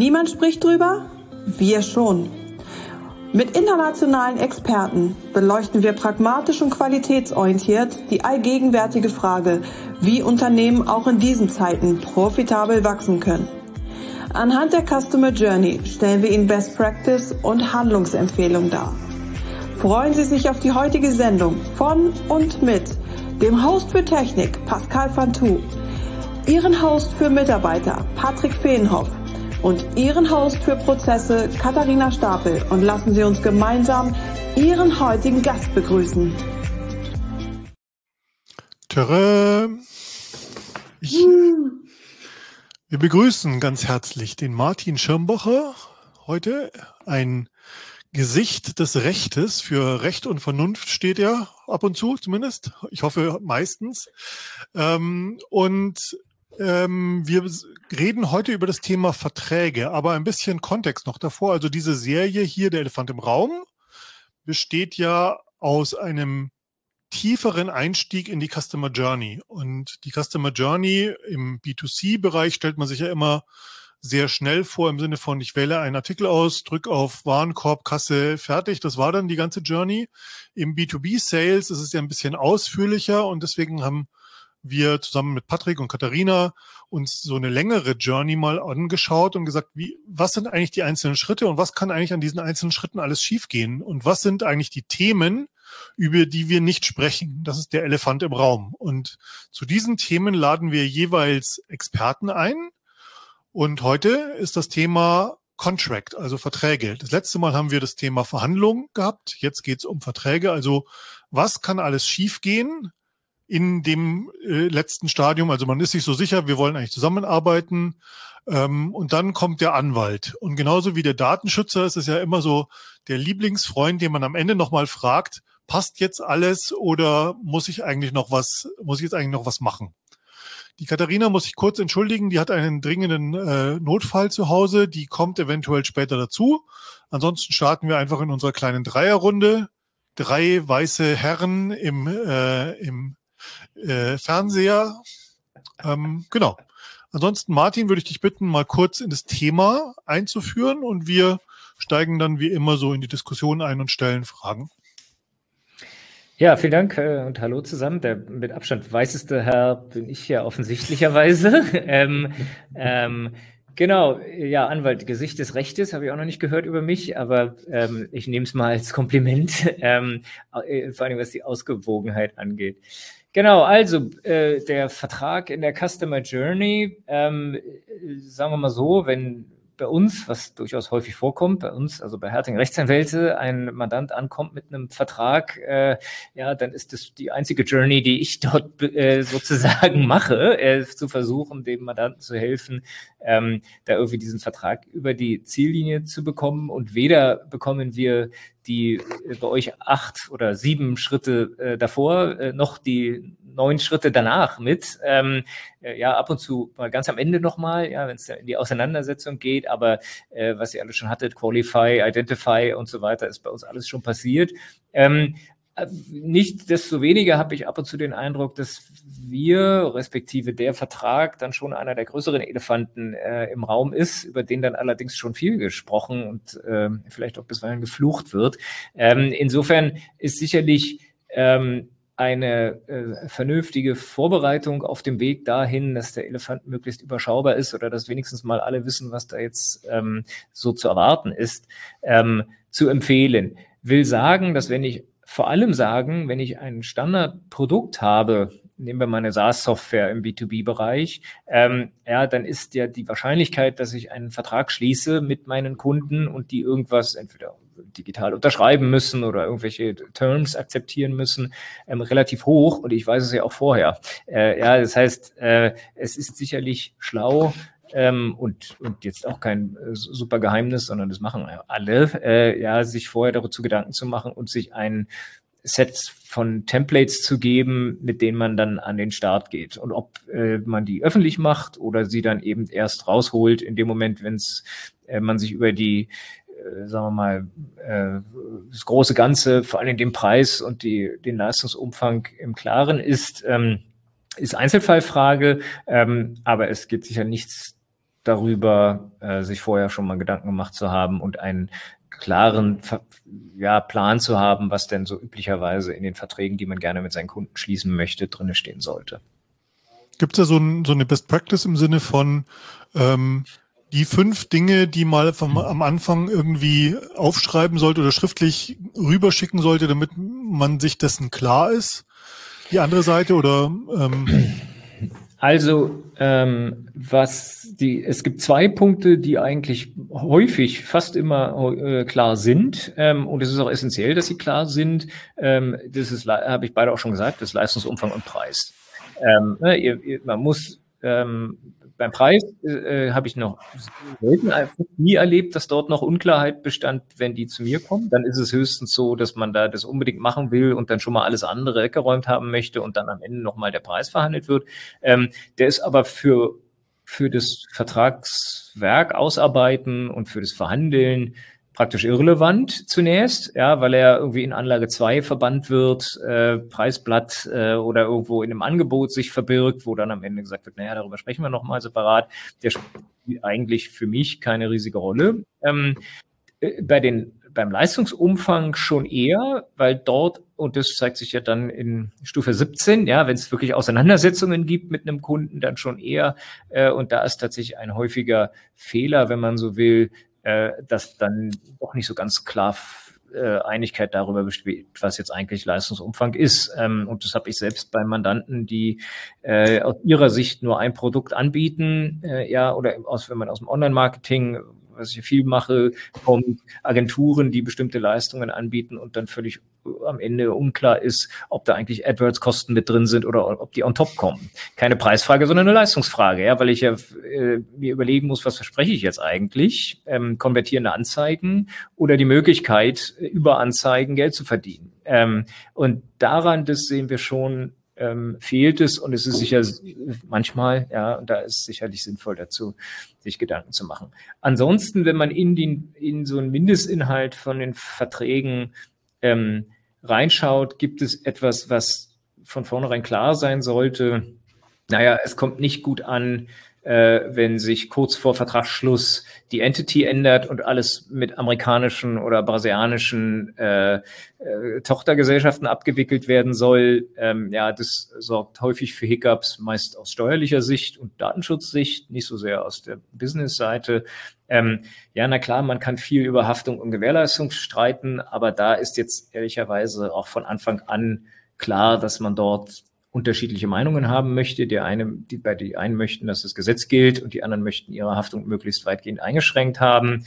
Niemand spricht drüber? Wir schon. Mit internationalen Experten beleuchten wir pragmatisch und qualitätsorientiert die allgegenwärtige Frage, wie Unternehmen auch in diesen Zeiten profitabel wachsen können. Anhand der Customer Journey stellen wir Ihnen Best Practice und Handlungsempfehlungen dar. Freuen Sie sich auf die heutige Sendung von und mit dem Host für Technik Pascal Fantou, Ihren Host für Mitarbeiter Patrick Feenhoff und Ihren Host für Prozesse Katharina Stapel, und lassen Sie uns gemeinsam Ihren heutigen Gast begrüßen. Tada! Wir begrüßen ganz herzlich den Martin Schirmbacher, heute ein Gesicht des Rechtes. Für Recht und Vernunft steht er ab und zu zumindest. Ich hoffe meistens. Wir reden heute über das Thema Verträge, aber ein bisschen Kontext noch davor. Also diese Serie hier, der Elefant im Raum, besteht ja aus einem tieferen Einstieg in die Customer Journey. Und die Customer Journey im B2C-Bereich stellt man sich ja immer sehr schnell vor, im Sinne von, ich wähle einen Artikel aus, drücke auf Warenkorb, Kasse, fertig. Das war dann die ganze Journey. Im B2B-Sales ist es ja ein bisschen ausführlicher, und deswegen haben wir zusammen mit Patrick und Katharina uns so eine längere Journey mal angeschaut und gesagt, was sind eigentlich die einzelnen Schritte und was kann eigentlich an diesen einzelnen Schritten alles schiefgehen und was sind eigentlich die Themen, über die wir nicht sprechen. Das ist der Elefant im Raum. Und zu diesen Themen laden wir jeweils Experten ein. Und heute ist das Thema Contract, also Verträge. Das letzte Mal haben wir das Thema Verhandlungen gehabt. Jetzt geht es um Verträge. Also was kann alles schiefgehen in dem letzten Stadium? Also man ist sich so sicher, wir wollen eigentlich zusammenarbeiten. Und dann kommt der Anwalt. Und genauso wie der Datenschützer ist es ja immer so der Lieblingsfreund, den man am Ende nochmal fragt, passt jetzt alles oder muss ich jetzt eigentlich noch was machen? Die Katharina muss sich kurz entschuldigen, die hat einen dringenden Notfall zu Hause, die kommt eventuell später dazu. Ansonsten starten wir einfach in unserer kleinen Dreierrunde. 3 weiße Herren im Fernseher. Genau. Ansonsten, Martin, würde ich dich bitten, mal kurz in das Thema einzuführen, und wir steigen dann wie immer so in die Diskussion ein und stellen Fragen. Ja, vielen Dank und hallo zusammen. Der mit Abstand weißeste Herr bin ich ja offensichtlicherweise. Genau, ja, Anwalt, Gesicht des Rechtes, habe ich auch noch nicht gehört über mich, aber ich nehme es mal als Kompliment, vor allem was die Ausgewogenheit angeht. Genau, also der Vertrag in der Customer Journey, sagen wir mal so, wenn bei uns, was durchaus häufig vorkommt, bei uns, also bei Herting Rechtsanwälte, ein Mandant ankommt mit einem Vertrag, ja, dann ist das die einzige Journey, die ich dort sozusagen mache, zu versuchen, dem Mandanten zu helfen, da irgendwie diesen Vertrag über die Ziellinie zu bekommen. Und weder bekommen wir die bei euch 8 oder 7 Schritte davor, noch die 9 Schritte danach mit. Ja, ab und zu mal ganz am Ende nochmal, ja, wenn es in die Auseinandersetzung geht, aber was ihr alle schon hattet, Qualify, Identify und so weiter, ist bei uns alles schon passiert. Nichtsdestoweniger habe ich ab und zu den Eindruck, dass wir, respektive der Vertrag, dann schon einer der größeren Elefanten im Raum ist, über den dann allerdings schon viel gesprochen und vielleicht auch bisweilen geflucht wird. Insofern ist sicherlich eine vernünftige Vorbereitung auf dem Weg dahin, dass der Elefant möglichst überschaubar ist oder dass wenigstens mal alle wissen, was da jetzt so zu erwarten ist, zu empfehlen. Will sagen, dass wenn ich ein Standardprodukt habe, nehmen wir mal eine SaaS-Software im B2B-Bereich, ja, dann ist ja die Wahrscheinlichkeit, dass ich einen Vertrag schließe mit meinen Kunden und die irgendwas entweder digital unterschreiben müssen oder irgendwelche Terms akzeptieren müssen, relativ hoch. Und ich weiß es ja auch vorher. Ja, das heißt, es ist sicherlich schlau, und jetzt auch kein super Geheimnis, sondern das machen alle, ja, sich vorher dazu Gedanken zu machen und sich ein Set von Templates zu geben, mit denen man dann an den Start geht. Und ob man die öffentlich macht oder sie dann eben erst rausholt in dem Moment, wenn man sich über die sagen wir mal, das große Ganze, vor allem den Preis und den Leistungsumfang im Klaren ist Einzelfallfrage, aber es geht sicher nichts darüber, sich vorher schon mal Gedanken gemacht zu haben und einen klaren Plan zu haben, was denn so üblicherweise in den Verträgen, die man gerne mit seinen Kunden schließen möchte, drin stehen sollte. Gibt es da so eine Best Practice im Sinne von die 5 Dinge, die mal am Anfang irgendwie aufschreiben sollte oder schriftlich rüberschicken sollte, damit man sich dessen klar ist? Die andere Seite oder? Also, es gibt 2 Punkte, die eigentlich häufig fast immer klar sind, und es ist auch essentiell, dass sie klar sind. Das ist, habe ich beide auch schon gesagt, das ist Leistungsumfang und Preis. Man muss beim Preis habe ich noch selten, nie erlebt, dass dort noch Unklarheit bestand, wenn die zu mir kommen. Dann ist es höchstens so, dass man da das unbedingt machen will und dann schon mal alles andere weggeräumt haben möchte und dann am Ende nochmal der Preis verhandelt wird. Der ist aber für das Vertragswerk ausarbeiten und für das Verhandeln praktisch irrelevant zunächst, ja, weil er irgendwie in Anlage 2 verbannt wird, Preisblatt oder irgendwo in einem Angebot sich verbirgt, wo dann am Ende gesagt wird, naja, darüber sprechen wir nochmal separat. Der spielt eigentlich für mich keine riesige Rolle. Beim Leistungsumfang schon eher, weil dort, und das zeigt sich ja dann in Stufe 17, ja, wenn es wirklich Auseinandersetzungen gibt mit einem Kunden, dann schon eher, und da ist tatsächlich ein häufiger Fehler, wenn man so will, dass dann doch nicht so ganz klar Einigkeit darüber besteht, was jetzt eigentlich Leistungsumfang ist. Und das habe ich selbst bei Mandanten, die aus ihrer Sicht nur ein Produkt anbieten, oder wenn man aus dem Online-Marketing, was ich viel mache, kommt Agenturen, die bestimmte Leistungen anbieten und dann völlig am Ende unklar ist, ob da eigentlich AdWords-Kosten mit drin sind oder ob die on top kommen. Keine Preisfrage, sondern eine Leistungsfrage, ja, weil ich ja mir überlegen muss, was verspreche ich jetzt eigentlich? Konvertierende Anzeigen oder die Möglichkeit, über Anzeigen Geld zu verdienen. Und daran, das sehen wir schon, fehlt es, und es ist sicher manchmal, ja, und da ist sicherlich sinnvoll dazu, sich Gedanken zu machen. Ansonsten, wenn man in so einen Mindestinhalt von den Verträgen reinschaut, gibt es etwas, was von vornherein klar sein sollte. Naja, es kommt nicht gut an, wenn sich kurz vor Vertragsschluss die Entity ändert und alles mit amerikanischen oder brasilianischen Tochtergesellschaften abgewickelt werden soll. Das sorgt häufig für Hiccups, meist aus steuerlicher Sicht und Datenschutzsicht, nicht so sehr aus der Business-Seite. Na klar, man kann viel über Haftung und Gewährleistung streiten, aber da ist jetzt ehrlicherweise auch von Anfang an klar, dass man dort unterschiedliche Meinungen haben möchte. Die einen möchten, dass das Gesetz gilt, und die anderen möchten ihre Haftung möglichst weitgehend eingeschränkt haben.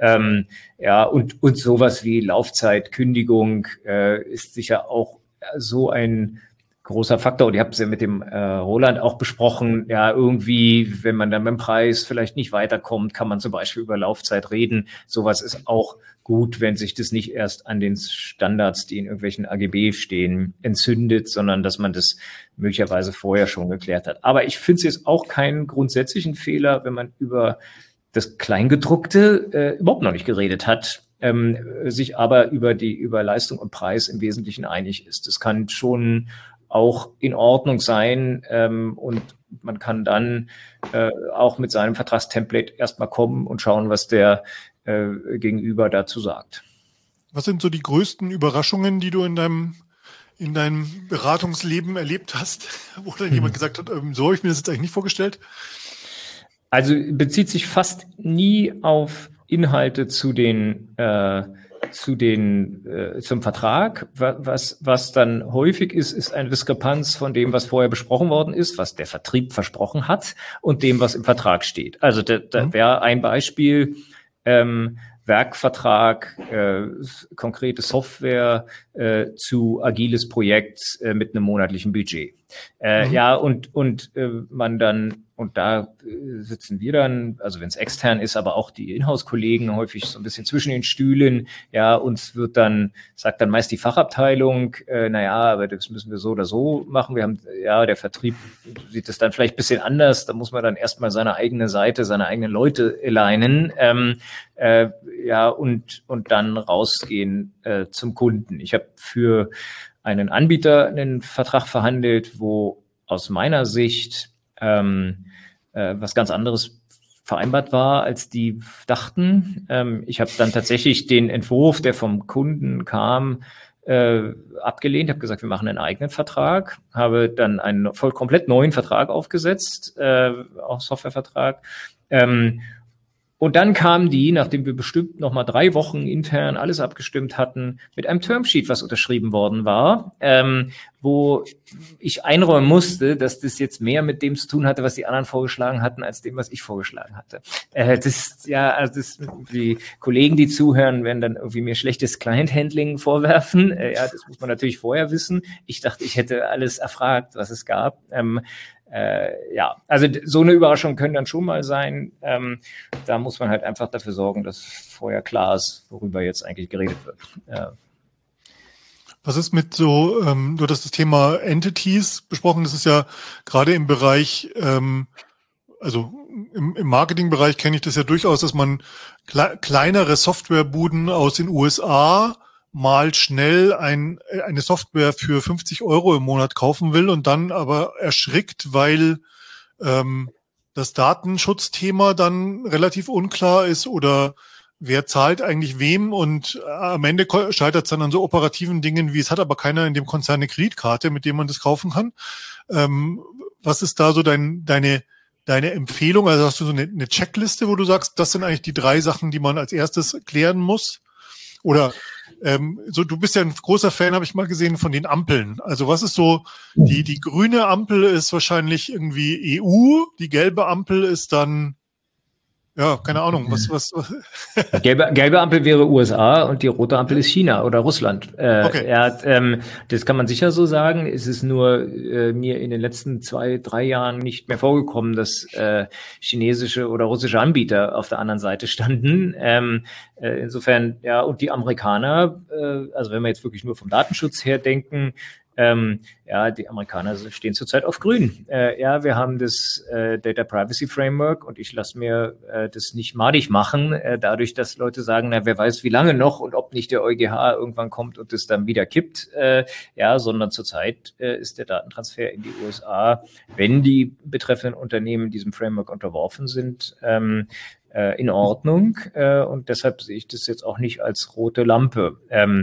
Und sowas wie Laufzeit, Kündigung ist sicher auch so ein großer Faktor. Und ich habe es ja mit dem Roland auch besprochen. Ja, irgendwie, wenn man dann beim Preis vielleicht nicht weiterkommt, kann man zum Beispiel über Laufzeit reden. Sowas ist auch gut, wenn sich das nicht erst an den Standards, die in irgendwelchen AGB stehen, entzündet, sondern dass man das möglicherweise vorher schon geklärt hat. Aber ich finde es jetzt auch keinen grundsätzlichen Fehler, wenn man über das Kleingedruckte überhaupt noch nicht geredet hat, sich aber über Leistung und Preis im Wesentlichen einig ist. Das kann schon auch in Ordnung sein, und man kann dann auch mit seinem Vertragstemplate erstmal kommen und schauen, was der Gegenüber dazu sagt. Was sind so die größten Überraschungen, die du in deinem Beratungsleben erlebt hast, wo dann jemand gesagt hat, so habe ich mir das jetzt eigentlich nicht vorgestellt? Also bezieht sich fast nie auf Inhalte zum Vertrag. Was dann häufig ist eine Diskrepanz von dem, was vorher besprochen worden ist, was der Vertrieb versprochen hat, und dem, was im Vertrag steht. Also da wäre ein Beispiel, Werkvertrag, konkrete Software zu agiles Projekt mit einem monatlichen Budget. Man dann, und da sitzen wir dann, also wenn es extern ist, aber auch die Inhouse-Kollegen häufig so ein bisschen zwischen den Stühlen, ja, uns sagt dann meist die Fachabteilung, aber das müssen wir so oder so machen. Der Vertrieb sieht das dann vielleicht ein bisschen anders, da muss man dann erstmal seine eigene Seite, seine eigenen Leute alignen, und dann rausgehen zum Kunden. Ich habe für einen Anbieter einen Vertrag verhandelt, wo aus meiner Sicht was ganz anderes vereinbart war, als die dachten. Ich habe dann tatsächlich den Entwurf, der vom Kunden kam, abgelehnt, habe gesagt, wir machen einen eigenen Vertrag, habe dann einen komplett neuen Vertrag aufgesetzt, auch Softwarevertrag. Und dann kamen die, nachdem wir bestimmt noch mal 3 Wochen intern alles abgestimmt hatten, mit einem Termsheet, was unterschrieben worden war, wo ich einräumen musste, dass das jetzt mehr mit dem zu tun hatte, was die anderen vorgeschlagen hatten, als dem, was ich vorgeschlagen hatte. Die Kollegen, die zuhören, werden dann irgendwie mir schlechtes Client-Handling vorwerfen. Das muss man natürlich vorher wissen. Ich dachte, ich hätte alles erfragt, was es gab. Also so eine Überraschung können dann schon mal sein. Da muss man halt einfach dafür sorgen, dass vorher klar ist, worüber jetzt eigentlich geredet wird. Was ist mit so, du hattest das Thema Entities besprochen, das ist ja gerade im Bereich, also im Marketingbereich kenne ich das ja durchaus, dass man kleinere Softwarebuden aus den USA mal schnell eine Software für 50 € im Monat kaufen will und dann aber erschrickt, weil das Datenschutzthema dann relativ unklar ist oder wer zahlt eigentlich wem und am Ende scheitert es dann an so operativen Dingen wie es hat aber keiner in dem Konzern eine Kreditkarte, mit dem man das kaufen kann. Was ist da so deine Empfehlung? Also hast du so eine Checkliste, wo du sagst, das sind eigentlich die 3 Sachen, die man als erstes klären muss? Oder du bist ja ein großer Fan, habe ich mal gesehen, von den Ampeln. Also was ist so, die grüne Ampel ist wahrscheinlich irgendwie EU, die gelbe Ampel ist dann, ja, keine Ahnung, was? Gelbe Ampel wäre USA und die rote Ampel ist China oder Russland. Okay. Das kann man sicher so sagen. Es ist nur mir in den letzten 2-3 Jahren nicht mehr vorgekommen, dass chinesische oder russische Anbieter auf der anderen Seite standen. Insofern, ja, und die Amerikaner, also wenn wir jetzt wirklich nur vom Datenschutz her denken, die Amerikaner stehen zurzeit auf grün. Wir haben das Data Privacy Framework und ich lasse mir das nicht madig machen, dadurch, dass Leute sagen, na, wer weiß wie lange noch und ob nicht der EuGH irgendwann kommt und es dann wieder kippt. Sondern zurzeit ist der Datentransfer in die USA, wenn die betreffenden Unternehmen diesem Framework unterworfen sind, in Ordnung. Und deshalb sehe ich das jetzt auch nicht als rote Lampe.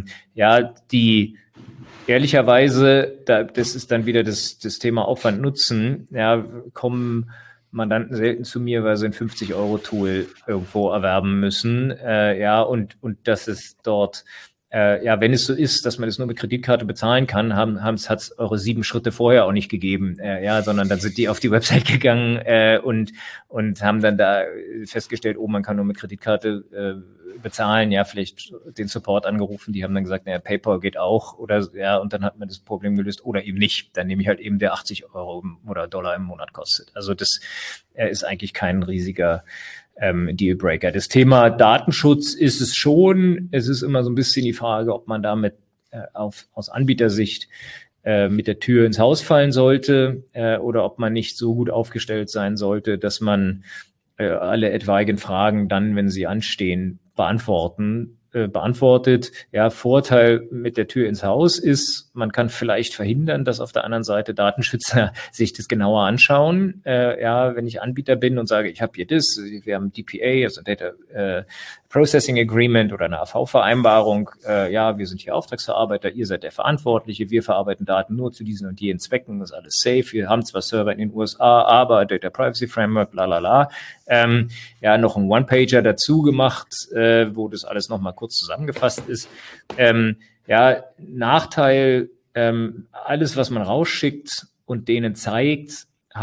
Ehrlicherweise, das ist dann wieder das Thema Aufwand-Nutzen, kommen Mandanten selten zu mir, weil sie ein 50-€ irgendwo erwerben müssen, und dass es dort, wenn es so ist, dass man es nur mit Kreditkarte bezahlen kann, hat es eure 7 Schritte vorher auch nicht gegeben, sondern dann sind die auf die Website gegangen und haben dann da festgestellt, man kann nur mit Kreditkarte bezahlen, vielleicht den Support angerufen, die haben dann gesagt, PayPal geht auch oder und dann hat man das Problem gelöst oder eben nicht. Dann nehme ich halt eben der 80 € oder Dollar im Monat kostet. Also das ist eigentlich kein riesiger Dealbreaker. Das Thema Datenschutz ist es schon. Es ist immer so ein bisschen die Frage, ob man damit aus Anbietersicht mit der Tür ins Haus fallen sollte oder ob man nicht so gut aufgestellt sein sollte, dass man alle etwaigen Fragen dann, wenn sie anstehen, beantwortet. Vorteil mit der Tür ins Haus ist, man kann vielleicht verhindern, dass auf der anderen Seite Datenschützer sich das genauer anschauen. Wenn ich Anbieter bin und sage, ich habe hier das, wir haben DPA, also Data Processing Agreement oder eine AV-Vereinbarung, wir sind hier Auftragsverarbeiter, ihr seid der Verantwortliche, wir verarbeiten Daten nur zu diesen und jenen Zwecken, das ist alles safe, wir haben zwar Server in den USA, aber Data Privacy Framework, noch ein One-Pager dazu gemacht, wo das alles nochmal kurz zusammengefasst ist. Nachteil, alles, was man rausschickt und denen zeigt,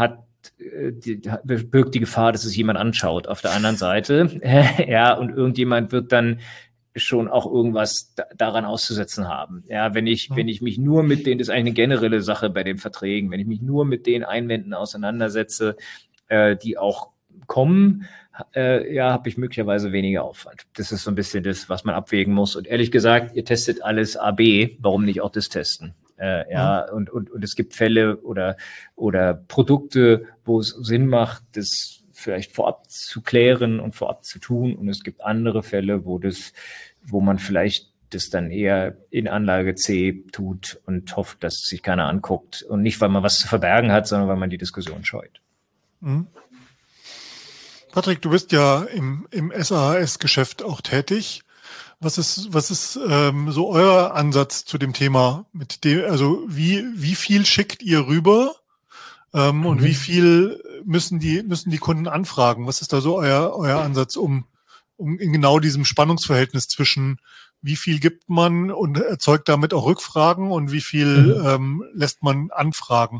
birgt die Gefahr, dass es jemand anschaut auf der anderen Seite. Und irgendjemand wird dann schon auch irgendwas daran auszusetzen haben. Wenn ich mich nur mit denen, das ist eigentlich eine generelle Sache bei den Verträgen, wenn ich mich nur mit den Einwänden auseinandersetze, die auch kommen, habe ich möglicherweise weniger Aufwand. Das ist so ein bisschen das, was man abwägen muss. Und ehrlich gesagt, ihr testet alles A/B, warum nicht auch das testen? Und es gibt Fälle oder Produkte, wo es Sinn macht, das vielleicht vorab zu klären und vorab zu tun. Und es gibt andere Fälle, wo man vielleicht das dann eher in Anlage C tut und hofft, dass sich keiner anguckt. Und nicht, weil man was zu verbergen hat, sondern weil man die Diskussion scheut. Mhm. Patrick, du bist ja im SaaS-Geschäft auch tätig. Was ist so euer Ansatz zu dem Thema? Also wie viel schickt ihr rüber und wie viel müssen die Kunden anfragen? Was ist da so euer Ansatz, um in genau diesem Spannungsverhältnis zwischen wie viel gibt man und erzeugt damit auch Rückfragen und wie viel lässt man anfragen?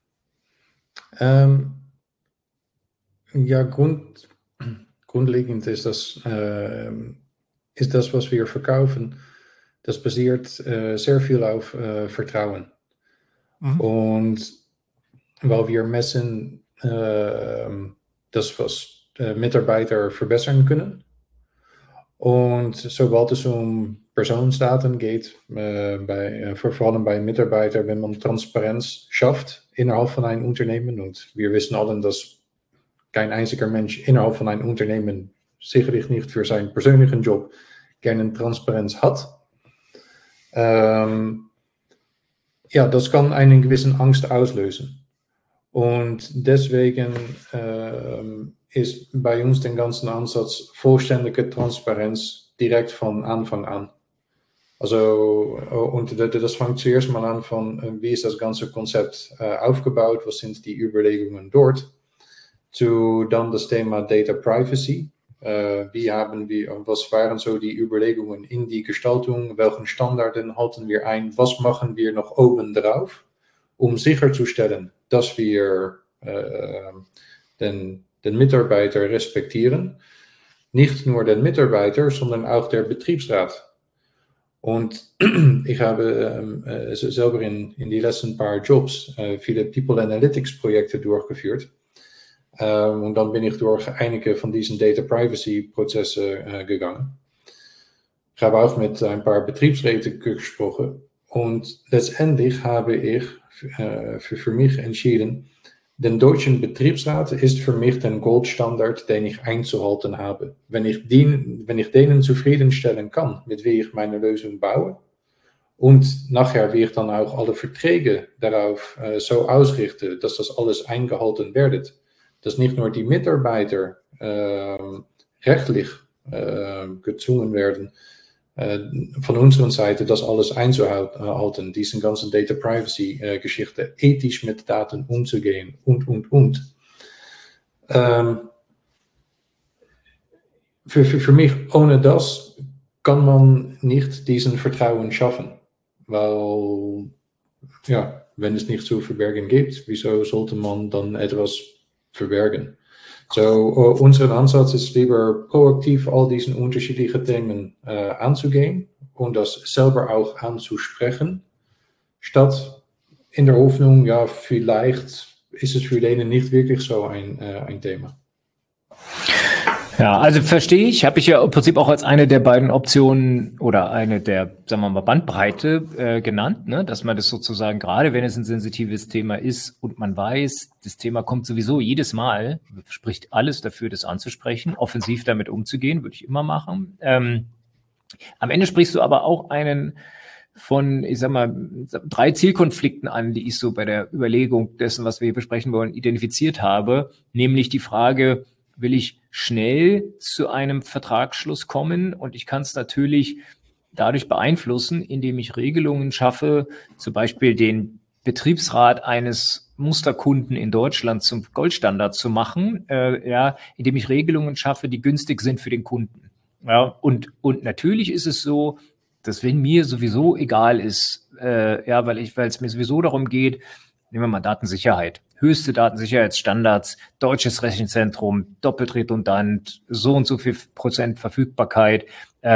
Ja, grundlegend ist das, was wir verkaufen, das basiert sehr viel auf Vertrauen. Und weil wir messen, das, was Mitarbeiter verbessern können. Und sobald es um Persoonsdaten geht, vor allem bei Mitarbeitern, wenn man Transparenz schafft innerhalb von einem Unternehmen, und wir wissen allen, dass kein einziger Mensch innerhalb von einem Unternehmen sicherlich nicht für seinen persönlichen Job gerne Transparenz hat. Ja, das kann einen gewissen Angst auslösen. Und deswegen ist bei uns den ganzen Ansatz vollständige Transparenz direkt von Anfang an. Also, und das fängt zuerst mal an von, wie ist das ganze Konzept aufgebaut, was sind die Überlegungen dort, zu dann das Thema Data Privacy. Was waren so die Überlegungen in die Gestaltung, welchen Standarden halten wir ein, was machen wir noch oben drauf, um sicherzustellen, dass wir den Mitarbeiter respektieren. Nicht nur den Mitarbeiter, sondern auch der Betriebsrat. Und ich habe selber in die letzten paar Jobs viele People Analytics Projekte durchgeführt. Und dann bin ich durch einige von diesen Data Privacy Prozessen gegangen. Ich habe auch mit ein paar Betriebsräten gesprochen. Und letztendlich habe ich für mich entschieden, den deutschen Betriebsrat ist für mich der Goldstandard, den ich einzuhalten habe. Wenn ich denen zufriedenstellen kann, mit wie ich meine Lösung baue, und nachher wie ich dann auch alle Verträge darauf so ausrichte, dass das alles eingehalten wird, dass nicht nur die Mitarbeiter rechtlich gezwungen werden, von unserer Seite das alles einzuhalten, diesen ganzen Data Privacy Geschichte, ethisch mit Daten umzugehen und. Für mich, ohne das kann man nicht diesen Vertrauen schaffen, weil, ja, wenn es nicht zu verbergen gibt, wieso sollte man dann etwas verbergen? So, unser Ansatz ist lieber proaktiv all diesen unterschiedlichen Themen anzugehen und das selber auch anzusprechen, statt in der Hoffnung, ja, vielleicht ist es für denen nicht wirklich so ein Thema. Ja, also verstehe ich, habe ich ja im Prinzip auch als eine der beiden Optionen oder eine der, sagen wir mal, Bandbreite genannt, ne? Dass man das sozusagen, gerade wenn es ein sensitives Thema ist und man weiß, das Thema kommt sowieso jedes Mal, spricht alles dafür, das anzusprechen, offensiv damit umzugehen, würde ich immer machen. Am Ende sprichst du aber auch einen von, ich sag mal, 3 Zielkonflikten an, die ich so bei der Überlegung dessen, was wir hier besprechen wollen, identifiziert habe, nämlich die Frage, will ich schnell zu einem Vertragsschluss kommen? Und ich kann es natürlich dadurch beeinflussen, indem ich Regelungen schaffe, zum Beispiel den Betriebsrat eines Musterkunden in Deutschland zum Goldstandard zu machen, indem ich Regelungen schaffe, die günstig sind für den Kunden. Ja, und natürlich ist es so, dass wenn mir sowieso egal ist, weil es mir sowieso darum geht, nehmen wir mal Datensicherheit. Höchste Datensicherheitsstandards, deutsches Rechenzentrum, doppelt redundant, so und so viel Prozent Verfügbarkeit.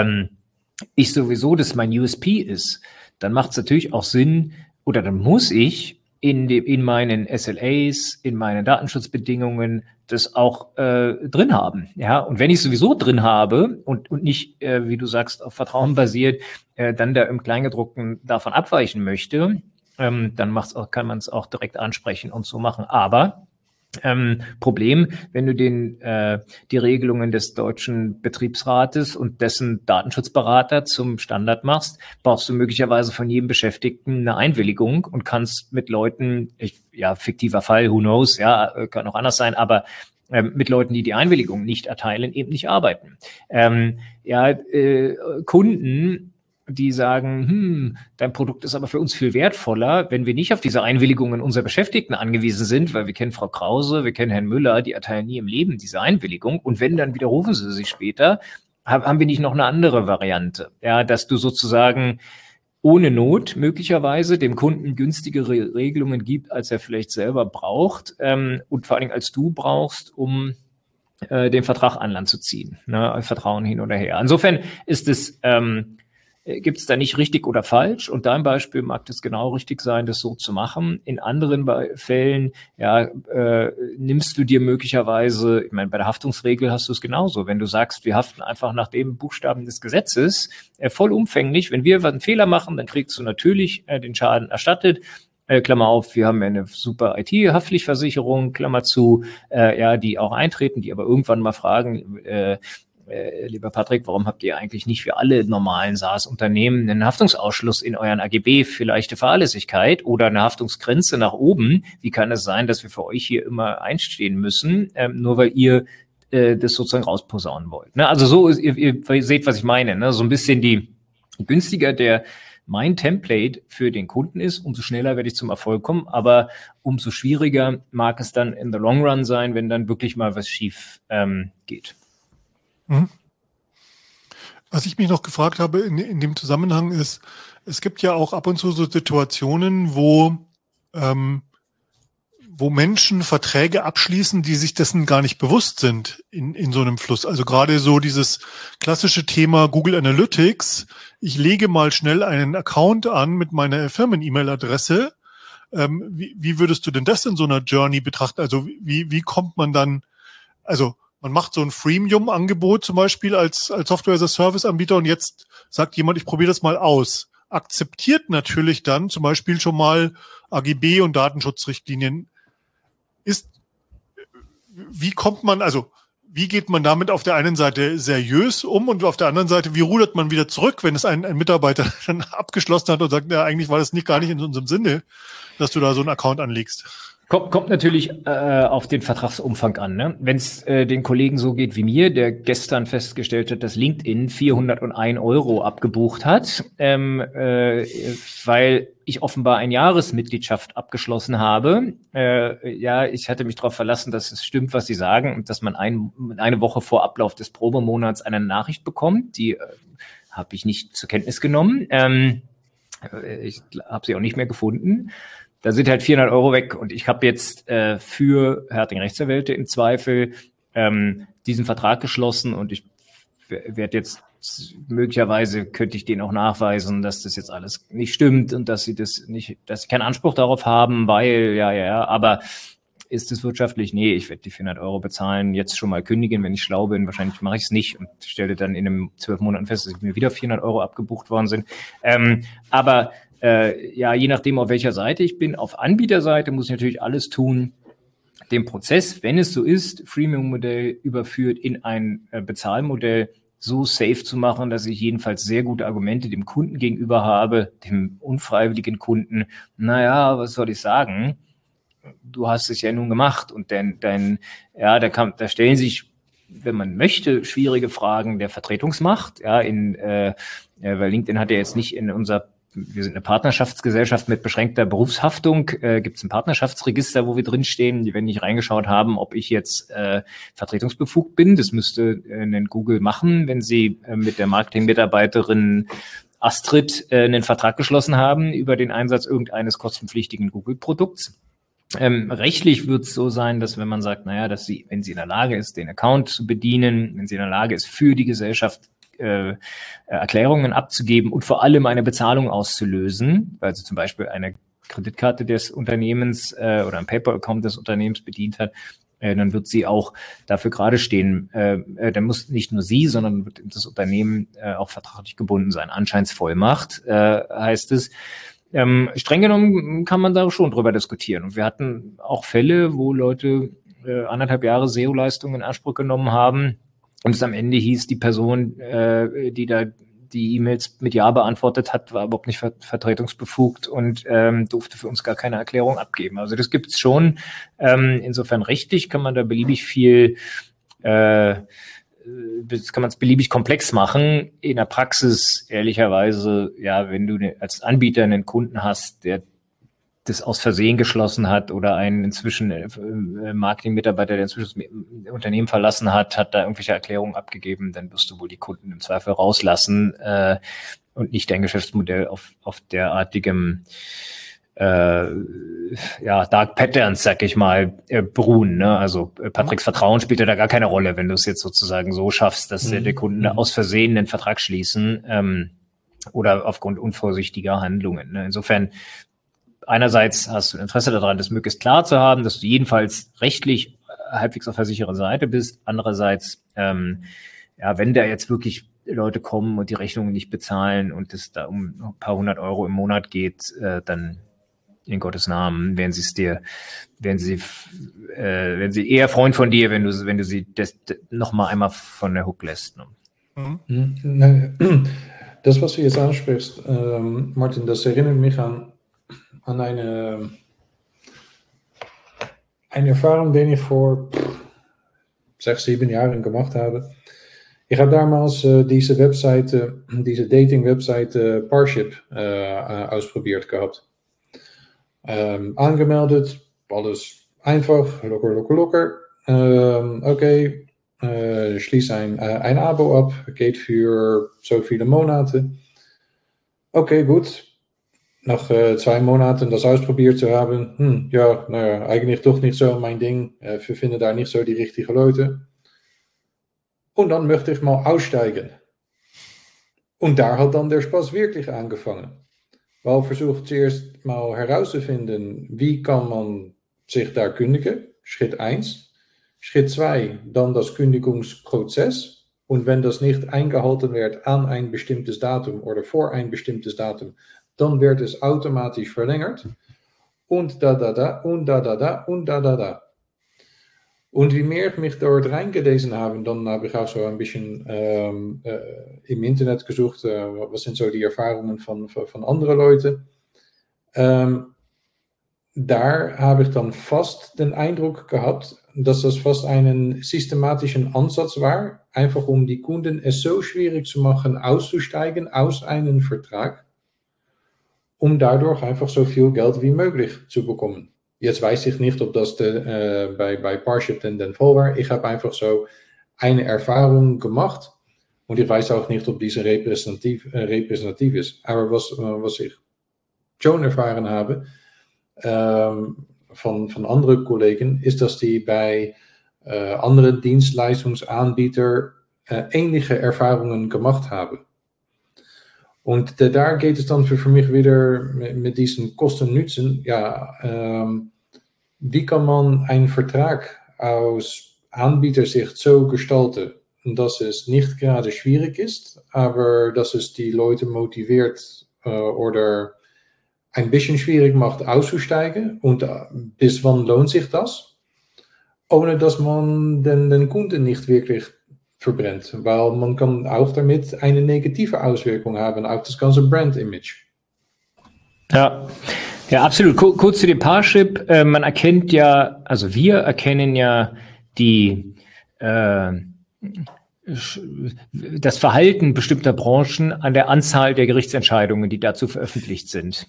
Ich sowieso, dass mein USP ist, dann macht es natürlich auch Sinn, oder dann muss ich in meinen SLAs, in meinen Datenschutzbedingungen das auch drin haben. Ja, und wenn ich sowieso drin habe und nicht, wie du sagst, auf Vertrauen basiert, dann da im Kleingedruckten davon abweichen möchte, dann kann man es auch direkt ansprechen und so machen. Aber Problem, wenn du die Regelungen des deutschen Betriebsrates und dessen Datenschutzberater zum Standard machst, brauchst du möglicherweise von jedem Beschäftigten eine Einwilligung und kannst mit Leuten, fiktiver Fall, who knows, ja, kann auch anders sein, aber mit Leuten, die die Einwilligung nicht erteilen, eben nicht arbeiten. Kunden, die sagen, dein Produkt ist aber für uns viel wertvoller, wenn wir nicht auf diese Einwilligungen unserer Beschäftigten angewiesen sind, weil wir kennen Frau Krause, wir kennen Herrn Müller, die erteilen nie im Leben diese Einwilligung. Und wenn, dann widerrufen sie sich später. Haben wir nicht noch eine andere Variante? Ja, dass du sozusagen ohne Not möglicherweise dem Kunden günstigere Regelungen gibt, als er vielleicht selber braucht und vor allen Dingen als du brauchst, um den Vertrag an Land zu ziehen. Ne? Vertrauen hin oder her. Insofern ist es gibt es da nicht richtig oder falsch. Und dein Beispiel mag das genau richtig sein, das so zu machen. In anderen Fällen, nimmst du dir möglicherweise, ich meine, bei der Haftungsregel hast du es genauso. Wenn du sagst, wir haften einfach nach dem Buchstaben des Gesetzes, vollumfänglich. Wenn wir einen Fehler machen, dann kriegst du natürlich den Schaden erstattet. Klammer auf, wir haben ja eine super IT-Haftpflichtversicherung, Klammer zu, die auch eintreten, die aber irgendwann mal fragen, lieber Patrick, warum habt ihr eigentlich nicht für alle normalen SaaS-Unternehmen einen Haftungsausschluss in euren AGB für leichte Fahrlässigkeit oder eine Haftungsgrenze nach oben? Wie kann es sein, dass wir für euch hier immer einstehen müssen, nur weil ihr das sozusagen rausposaunen wollt? Ne? Also so, ihr seht, was ich meine. Ne? So ein bisschen die günstiger mein Template für den Kunden ist, umso schneller werde ich zum Erfolg kommen, aber umso schwieriger mag es dann in the long run sein, wenn dann wirklich mal was schief geht. Was ich mich noch gefragt habe in dem Zusammenhang ist, es gibt ja auch ab und zu so Situationen, wo Menschen Verträge abschließen, die sich dessen gar nicht bewusst sind in so einem Fluss. Also gerade so dieses klassische Thema Google Analytics. Ich lege mal schnell einen Account an mit meiner Firmen-E-Mail-Adresse. Wie würdest du denn das in so einer Journey betrachten? Also wie kommt man dann, also man macht so ein Freemium-Angebot zum Beispiel als Software-as-a-Service-Anbieter und jetzt sagt jemand, ich probiere das mal aus. Akzeptiert natürlich dann zum Beispiel schon mal AGB und Datenschutzrichtlinien. Wie geht man damit auf der einen Seite seriös um und auf der anderen Seite, wie rudert man wieder zurück, wenn es ein Mitarbeiter dann abgeschlossen hat und sagt, ja, eigentlich war das gar nicht in unserem Sinne, dass du da so einen Account anlegst? Kommt natürlich auf den Vertragsumfang an. Ne? Wenn es den Kollegen so geht wie mir, der gestern festgestellt hat, dass LinkedIn 401 € abgebucht hat, weil ich offenbar eine Jahresmitgliedschaft abgeschlossen habe. Ich hatte mich darauf verlassen, dass es stimmt, was sie sagen und dass man eine Woche vor Ablauf des Probemonats eine Nachricht bekommt. Die habe ich nicht zur Kenntnis genommen. Ich habe sie auch nicht mehr gefunden. Da sind halt 400 € weg und ich habe jetzt für Herting Rechtsanwälte im Zweifel diesen Vertrag geschlossen und ich werde jetzt möglicherweise könnte ich denen auch nachweisen, dass das jetzt alles nicht stimmt und dass sie keinen Anspruch darauf haben, weil aber ist es wirtschaftlich? Nee, ich werde die 400 € bezahlen, jetzt schon mal kündigen, wenn ich schlau bin. Wahrscheinlich mache ich es nicht und stelle dann in einem 12 Monaten fest, dass mir wieder 400 € abgebucht worden sind. Je nachdem, auf welcher Seite ich bin, auf Anbieterseite muss ich natürlich alles tun, den Prozess, wenn es so ist, Freemium-Modell überführt in ein Bezahlmodell, so safe zu machen, dass ich jedenfalls sehr gute Argumente dem Kunden gegenüber habe, dem unfreiwilligen Kunden. Naja, was soll ich sagen? Du hast es ja nun gemacht und da stellen sich, wenn man möchte, schwierige Fragen der Vertretungsmacht, weil LinkedIn hat ja jetzt nicht wir sind eine Partnerschaftsgesellschaft mit beschränkter Berufshaftung. Gibt es ein Partnerschaftsregister, wo wir drinstehen, die, wenn nicht reingeschaut haben, ob ich jetzt vertretungsbefugt bin. Das müsste ein Google machen, wenn sie mit der Marketing-Mitarbeiterin Astrid einen Vertrag geschlossen haben über den Einsatz irgendeines kostenpflichtigen Google-Produkts. Rechtlich wird es so sein, dass wenn man sagt, dass wenn sie in der Lage ist, den Account zu bedienen, wenn sie in der Lage ist, für die Gesellschaft Erklärungen abzugeben und vor allem eine Bezahlung auszulösen, weil sie zum Beispiel eine Kreditkarte des Unternehmens oder ein PayPal-Account des Unternehmens bedient hat, dann wird sie auch dafür gerade stehen. Dann muss nicht nur sie, sondern wird das Unternehmen auch vertraglich gebunden sein. Anscheinsvollmacht heißt es. Streng genommen kann man da schon drüber diskutieren. Und wir hatten auch Fälle, wo Leute 1,5 Jahre SEO-Leistungen in Anspruch genommen haben, und es am Ende hieß, die Person, die da die E-Mails mit Ja beantwortet hat, war überhaupt nicht vertretungsbefugt und durfte für uns gar keine Erklärung abgeben. Also das gibt's schon. Insofern rechtlich kann man da beliebig viel kann man es beliebig komplex machen. In der Praxis, ehrlicherweise, ja, wenn du als Anbieter einen Kunden hast, der das aus Versehen geschlossen hat oder einen inzwischen Marketing-Mitarbeiter, der inzwischen das Unternehmen verlassen hat, hat da irgendwelche Erklärungen abgegeben, dann wirst du wohl die Kunden im Zweifel rauslassen und nicht dein Geschäftsmodell auf derartigem Dark Patterns, sag ich mal, beruhen. Ne? Also Patricks Vertrauen spielt ja da gar keine Rolle, wenn du es jetzt sozusagen so schaffst, dass die Kunden aus Versehen einen Vertrag schließen oder aufgrund unvorsichtiger Handlungen. Ne? Insofern, einerseits hast du Interesse daran, das möglichst klar zu haben, dass du jedenfalls rechtlich halbwegs auf der sicheren Seite bist. Andererseits, wenn da jetzt wirklich Leute kommen und die Rechnungen nicht bezahlen und es da um ein paar hundert Euro im Monat geht, dann in Gottes Namen, wären sie eher Freund von dir, wenn du sie noch mal einmal von der Hook lässt. Ne? Das, was du jetzt ansprichst, Martin, das erinnert mich an eine Erfahrung, die ich vor 6-7 Jahren gemacht habe. Ich habe damals diese Dating-Webseite Parship ausprobiert gehabt. Angemeldet, alles einfach, locker. Okay, schließ ein Abo ab, geht für so viele Monate. Okay, gut. Nach 2 Monaten das ausprobiert zu haben, eigentlich doch nicht so mein Ding. Wir finden da nicht so die richtigen Leute. Und dann möchte ich mal aussteigen. Und da hat dann der Spaß wirklich angefangen. Weil versucht zuerst mal herauszufinden, wie kann man sich da kündigen. Schritt 1. Schritt 2, dann das Kündigungsprozess. Und wenn das nicht eingehalten wird an ein bestimmtes Datum oder vor ein bestimmtes Datum, dann wird es automatisch verlängert. Und da. Und wie mehr ich mich dort reingelesen habe, dann habe ich auch so ein bisschen im Internet gesucht, was sind so die Erfahrungen von anderen Leuten. Da habe ich dann fast den Eindruck gehabt, dass das fast einen systematischen Ansatz war, einfach um die Kunden es so schwierig zu machen, auszusteigen aus einem Vertrag, um dadurch einfach so viel Geld wie möglich zu bekommen. Jetzt weiß ich nicht, ob das bei Parship denn der Fall war. Ich habe einfach so eine Erfahrung gemacht und ich weiß auch nicht, ob diese repräsentativ ist. Aber was ich schon erfahren habe von anderen Kollegen, ist, dass die bei anderen Dienstleistungsanbietern ähnliche Erfahrungen gemacht haben. Und da geht es dann für mich wieder mit diesen Kosten-Nutzen. Wie kann man einen Vertrag aus Anbietersicht so gestalten, dass es nicht gerade schwierig ist, aber dass es die Leute motiviert oder ein bisschen schwierig macht, auszusteigen? Und bis wann lohnt sich das? Ohne dass man den Kunden nicht wirklich verbrennt, weil man kann auch damit eine negative Auswirkung haben auf das ganze Brand-Image. Ja, absolut. Kurz zu dem Parship. Man erkennt ja, also wir erkennen ja das Verhalten bestimmter Branchen an der Anzahl der Gerichtsentscheidungen, die dazu veröffentlicht sind.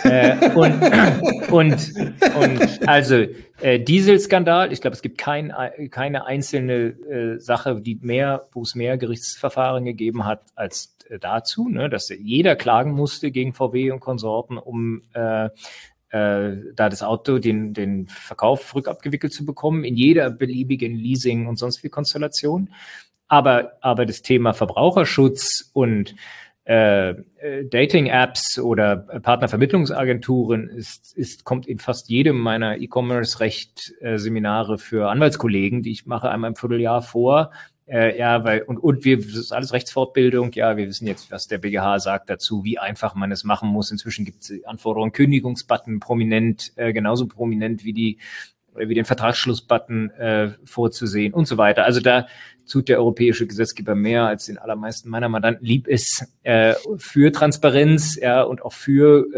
Und also Dieselskandal, ich glaube, es gibt keine einzelne Sache, wo es mehr Gerichtsverfahren gegeben hat als dazu, ne, dass jeder klagen musste gegen VW und Konsorten, um da das Auto, den Verkauf rückabgewickelt zu bekommen, in jeder beliebigen Leasing- und sonst wie Konstellation. Aber das Thema Verbraucherschutz und Dating-Apps oder Partnervermittlungsagenturen kommt in fast jedem meiner E-Commerce-Recht-Seminare für Anwaltskollegen, die ich mache einmal im Vierteljahr vor. Das ist alles Rechtsfortbildung. Ja, wir wissen jetzt, was der BGH sagt dazu, wie einfach man es machen muss. Inzwischen gibt es Anforderungen, Kündigungsbutton prominent, genauso prominent wie die oder wie den Vertragsschlussbutton vorzusehen und so weiter. Also da tut der europäische Gesetzgeber mehr, als den allermeisten meiner Mandanten lieb ist, für Transparenz, ja, und auch für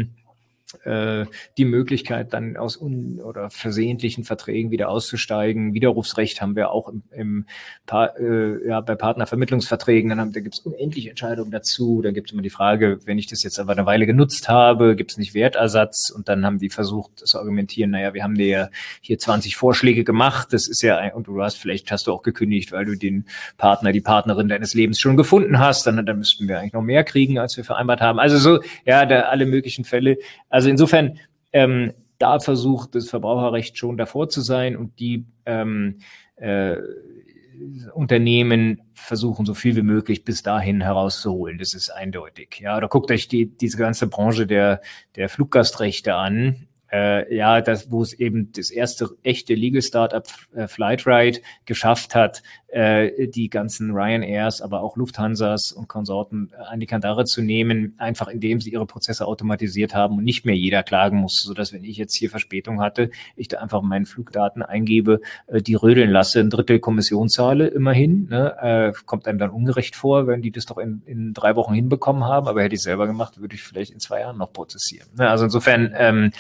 die Möglichkeit, dann aus oder versehentlichen Verträgen wieder auszusteigen. Widerrufsrecht haben wir auch bei Partnervermittlungsverträgen. Da gibt es unendlich Entscheidungen dazu. Dann gibt es immer die Frage, wenn ich das jetzt aber eine Weile genutzt habe, gibt es nicht Wertersatz? Und dann haben die versucht zu argumentieren, naja, wir haben dir ja hier 20 Vorschläge gemacht. Das ist ja, und vielleicht hast du auch gekündigt, weil du den Partner, die Partnerin deines Lebens schon gefunden hast. Dann müssten wir eigentlich noch mehr kriegen, als wir vereinbart haben. Also so, ja, alle möglichen Fälle. Also insofern, da versucht das Verbraucherrecht schon davor zu sein und die Unternehmen versuchen, so viel wie möglich bis dahin herauszuholen. Das ist eindeutig. Ja, oder guckt euch diese ganze Branche der Fluggastrechte an. Wo es eben das erste echte Legal Startup Flightride geschafft hat, die ganzen Ryanairs, aber auch Lufthansas und Konsorten an die Kandare zu nehmen, einfach indem sie ihre Prozesse automatisiert haben und nicht mehr jeder klagen muss, sodass, wenn ich jetzt hier Verspätung hatte, ich da einfach meine Flugdaten eingebe, die rödeln lasse, 1/3 Kommission zahle, immerhin, ne? Kommt einem dann ungerecht vor, wenn die das doch in 3 Wochen hinbekommen haben, aber hätte ich selber gemacht, würde ich vielleicht in 2 Jahren noch prozessieren. Ne? Also insofern,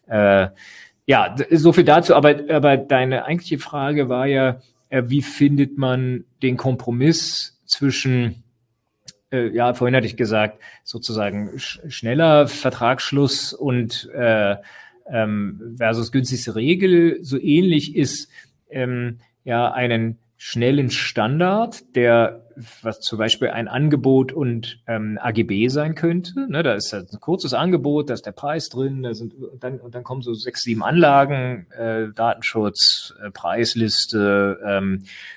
so viel dazu, aber deine eigentliche Frage war ja, wie findet man den Kompromiss zwischen, vorhin hatte ich gesagt, sozusagen schneller Vertragsschluss und versus günstigste Regel. So ähnlich ist einen schnellen Standard, was zum Beispiel ein Angebot und AGB sein könnte. Ne, da ist ein kurzes Angebot, da ist der Preis drin, und dann kommen so 6, 7 Anlagen, Datenschutz, Preisliste,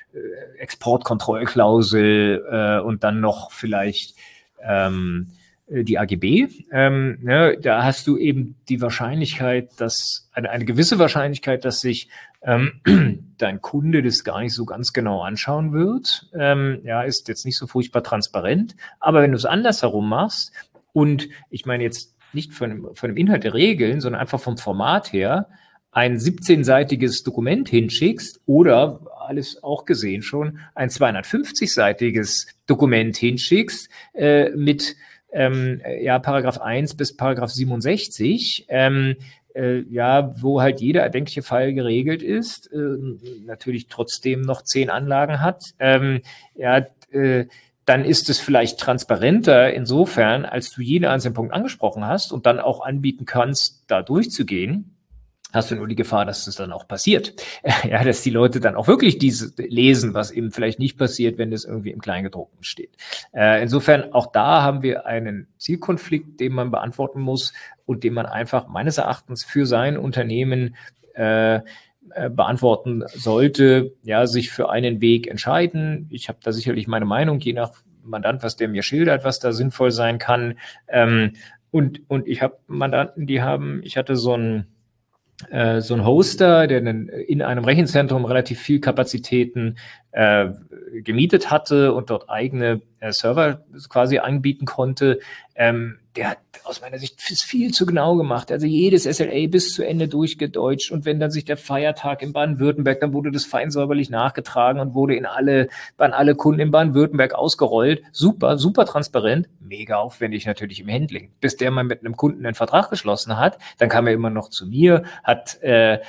Exportkontrollklausel und dann noch vielleicht die AGB. Da hast du eben die Wahrscheinlichkeit, eine gewisse Wahrscheinlichkeit, dass sich dein Kunde das gar nicht so ganz genau anschauen wird. Ist jetzt nicht so furchtbar transparent. Aber wenn du es andersherum machst, und ich meine jetzt nicht von dem Inhalt der Regeln, sondern einfach vom Format her, ein 17-seitiges Dokument hinschickst oder, alles auch gesehen schon, ein 250-seitiges Dokument hinschickst mit Paragraph 1 bis Paragraph 67, wo halt jeder erdenkliche Fall geregelt ist, natürlich trotzdem noch 10 Anlagen hat, dann ist es vielleicht transparenter insofern, als du jeden einzelnen Punkt angesprochen hast und dann auch anbieten kannst, da durchzugehen. Hast du nur die Gefahr, dass das dann auch passiert. Dass die Leute dann auch wirklich diese lesen, was eben vielleicht nicht passiert, wenn das irgendwie im Kleingedruckten steht. Insofern, auch da haben wir einen Zielkonflikt, den man beantworten muss und den man einfach meines Erachtens für sein Unternehmen beantworten sollte, sich für einen Weg entscheiden. Ich habe da sicherlich meine Meinung, je nach Mandant, was der mir schildert, was da sinnvoll sein kann. Und ich habe Mandanten, ich hatte so ein Hoster, der in einem Rechenzentrum relativ viel Kapazitäten gemietet hatte und dort eigene Server quasi anbieten konnte. Der hat aus meiner Sicht viel zu genau gemacht. Also jedes SLA bis zu Ende durchgedeutscht. Und wenn dann sich der Feiertag in Baden-Württemberg, dann wurde das fein säuberlich nachgetragen und wurde an alle Kunden in Baden-Württemberg ausgerollt. Super, super transparent, mega aufwendig natürlich im Handling. Bis der mal mit einem Kunden einen Vertrag geschlossen hat, dann kam er immer noch zu mir, hat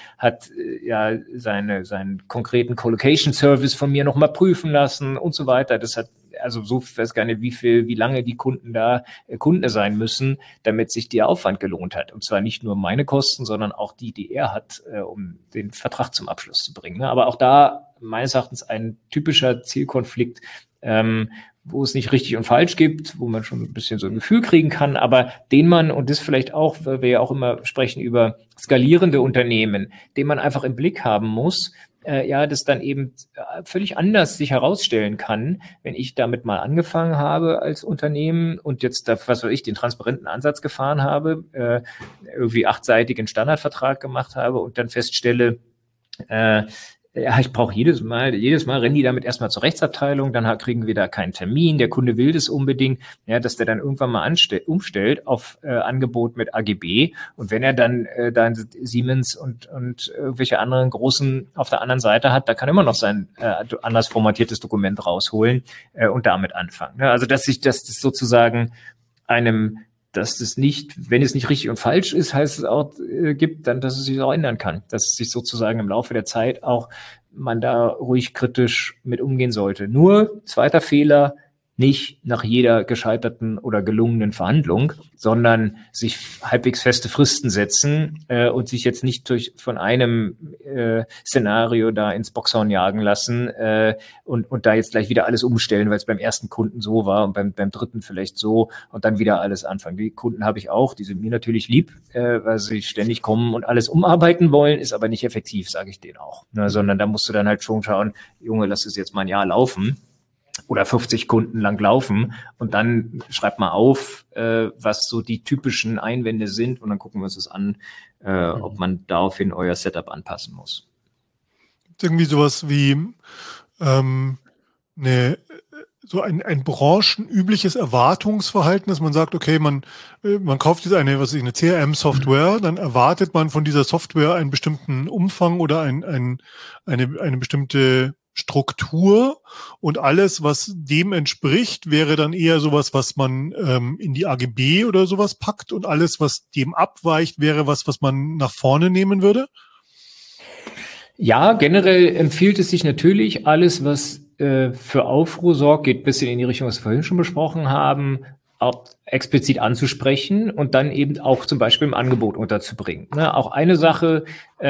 seinen konkreten Colocation-Service von mir nochmal prüfen lassen und so weiter. Das hat ich weiß gar nicht, wie lange die Kunden da Kunde sein müssen, damit sich der Aufwand gelohnt hat. Und zwar nicht nur meine Kosten, sondern auch die er hat, um den Vertrag zum Abschluss zu bringen. Aber auch da meines Erachtens ein typischer Zielkonflikt, wo es nicht richtig und falsch gibt, wo man schon ein bisschen so ein Gefühl kriegen kann, aber den man, und das vielleicht auch, weil wir ja auch immer sprechen über skalierende Unternehmen, den man einfach im Blick haben muss, das dann eben völlig anders sich herausstellen kann, wenn ich damit mal angefangen habe als Unternehmen und jetzt den transparenten Ansatz gefahren habe, irgendwie 8-seitigen Standardvertrag gemacht habe und dann feststelle, Ja, ich brauche jedes Mal rennen die damit erstmal zur Rechtsabteilung, dann kriegen wir da keinen Termin, der Kunde will das unbedingt, ja, dass der dann irgendwann mal umstellt auf Angebot mit AGB, und wenn er dann Siemens und irgendwelche anderen großen auf der anderen Seite hat, da kann immer noch sein anders formatiertes Dokument rausholen und damit anfangen. Ne? Also dass das sozusagen dass es nicht, wenn es nicht richtig und falsch ist, heißt es auch, gibt, dann, dass es sich auch ändern kann. Dass es sich sozusagen im Laufe der Zeit auch man da ruhig kritisch mit umgehen sollte. Nur, zweiter Fehler, nicht nach jeder gescheiterten oder gelungenen Verhandlung, sondern sich halbwegs feste Fristen setzen und sich jetzt nicht von einem Szenario da ins Boxhorn jagen lassen und da jetzt gleich wieder alles umstellen, weil es beim ersten Kunden so war und beim dritten vielleicht so und dann wieder alles anfangen. Die Kunden habe ich auch, die sind mir natürlich lieb, weil sie ständig kommen und alles umarbeiten wollen, ist aber nicht effektiv, sage ich denen auch. Ne? Sondern da musst du dann halt schon schauen, Junge, lass es jetzt mal ein Jahr laufen. Oder 50 Kunden lang laufen und dann schreibt mal auf, was so die typischen Einwände sind und dann gucken wir uns das an, ob man daraufhin euer Setup anpassen muss. Irgendwie sowas wie so ein branchenübliches Erwartungsverhalten, dass man sagt, okay, man kauft jetzt eine CRM-Software, dann erwartet man von dieser Software einen bestimmten Umfang oder eine bestimmte Struktur, und alles, was dem entspricht, wäre dann eher sowas, was man in die AGB oder sowas packt, und alles, was dem abweicht, wäre was man nach vorne nehmen würde? Ja, generell empfiehlt es sich natürlich, alles, was für Aufruhr sorgt, geht ein bisschen in die Richtung, was wir vorhin schon besprochen haben, auch explizit anzusprechen und dann eben auch zum Beispiel im Angebot unterzubringen. Ne? Auch eine Sache,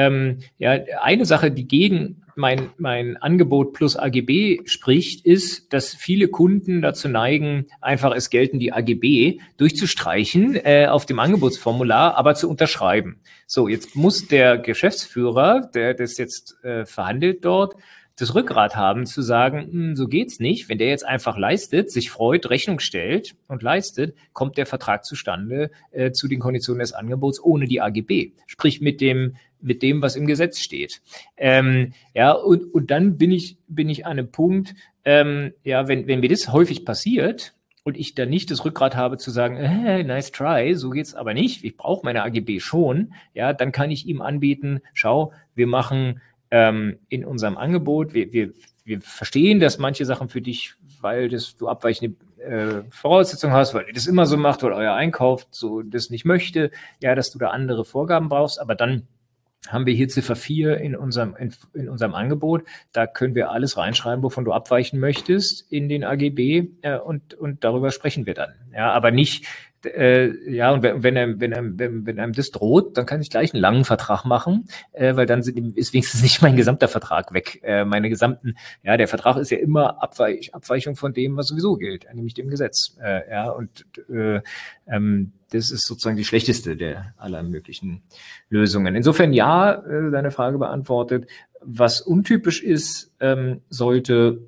die gegen mein Angebot plus AGB spricht, ist, dass viele Kunden dazu neigen, einfach es gelten die AGB durchzustreichen auf dem Angebotsformular, aber zu unterschreiben. So, jetzt muss der Geschäftsführer, der das jetzt verhandelt dort, das Rückgrat haben, zu sagen, so geht's nicht. Wenn der jetzt einfach leistet, sich freut, Rechnung stellt und leistet, kommt der Vertrag zustande zu den Konditionen des Angebots ohne die AGB. Sprich mit dem, was im Gesetz steht. Und dann bin ich an einem Punkt, wenn mir das häufig passiert und ich dann nicht das Rückgrat habe zu sagen, nice try, so geht's aber nicht, ich brauche meine AGB schon, ja, dann kann ich ihm anbieten, schau, wir machen in unserem Angebot, wir verstehen, dass manche Sachen für dich, weil du abweichende Voraussetzungen hast, weil ihr das immer so macht, weil euer Einkauf so das nicht möchte, ja, dass du da andere Vorgaben brauchst, aber dann haben wir hier Ziffer 4 in unserem Angebot. Da können wir alles reinschreiben, wovon du abweichen möchtest in den AGB und darüber sprechen wir dann. Ja, aber nicht, und wenn einem das droht, dann kann ich gleich einen langen Vertrag machen, weil dann ist wenigstens nicht mein gesamter Vertrag weg. Der Vertrag ist ja immer Abweichung von dem, was sowieso gilt, nämlich dem Gesetz. Das ist sozusagen die schlechteste der aller möglichen Lösungen. Insofern deine Frage beantwortet. Was untypisch ist, sollte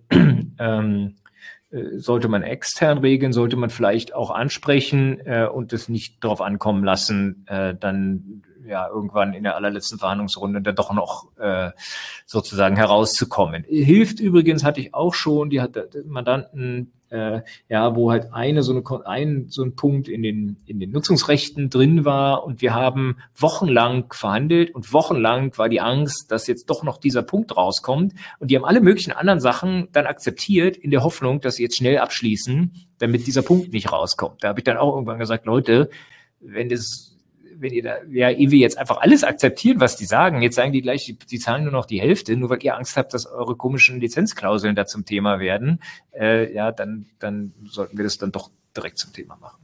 man extern regeln, sollte man vielleicht auch ansprechen und es nicht darauf ankommen lassen, dann irgendwann in der allerletzten Verhandlungsrunde dann doch noch sozusagen herauszukommen. Hilft übrigens, hatte ich auch schon, die hat Mandanten, wo halt so ein Punkt in den Nutzungsrechten drin war und wir haben wochenlang verhandelt und wochenlang war die Angst, dass jetzt doch noch dieser Punkt rauskommt und die haben alle möglichen anderen Sachen dann akzeptiert in der Hoffnung, dass sie jetzt schnell abschließen, damit dieser Punkt nicht rauskommt. Da habe ich dann auch irgendwann gesagt, Leute, wenn wir jetzt einfach alles akzeptieren, was die sagen, jetzt sagen die gleich, die zahlen nur noch die Hälfte, nur weil ihr Angst habt, dass eure komischen Lizenzklauseln da zum Thema werden, dann sollten wir das dann doch direkt zum Thema machen.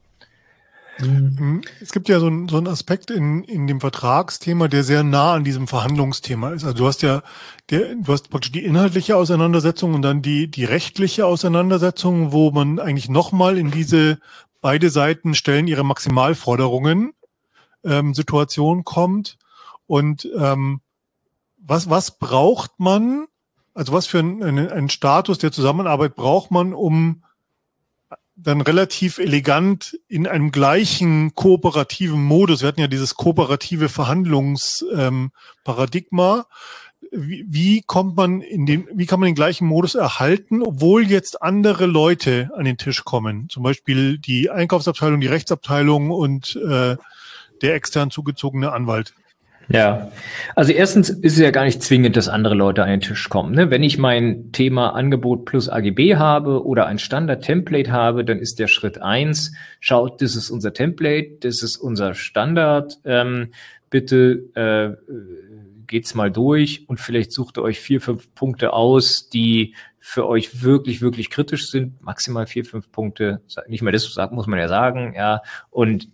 Es gibt ja so einen Aspekt in dem Vertragsthema, der sehr nah an diesem Verhandlungsthema ist. Also du hast praktisch die inhaltliche Auseinandersetzung und dann die rechtliche Auseinandersetzung, wo man eigentlich nochmal in diese beide Seiten stellen ihre Maximalforderungen Situation kommt und was braucht man, also was für einen Status der Zusammenarbeit braucht man, um dann relativ elegant in einem gleichen kooperativen Modus, wir hatten ja dieses kooperative Verhandlungsparadigma, wie kann man den gleichen Modus erhalten, obwohl jetzt andere Leute an den Tisch kommen? Zum Beispiel die Einkaufsabteilung, die Rechtsabteilung und der extern zugezogene Anwalt. Ja, also erstens ist es ja gar nicht zwingend, dass andere Leute an den Tisch kommen. Ne? Wenn ich mein Thema Angebot plus AGB habe oder ein Standard-Template habe, dann ist der Schritt 1, schaut, das ist unser Template, das ist unser Standard. Bitte geht's mal durch und vielleicht sucht ihr euch 4, 5 Punkte aus, die für euch wirklich, wirklich kritisch sind. Maximal 4, 5 Punkte. Nicht mehr das muss man ja sagen. Ja, und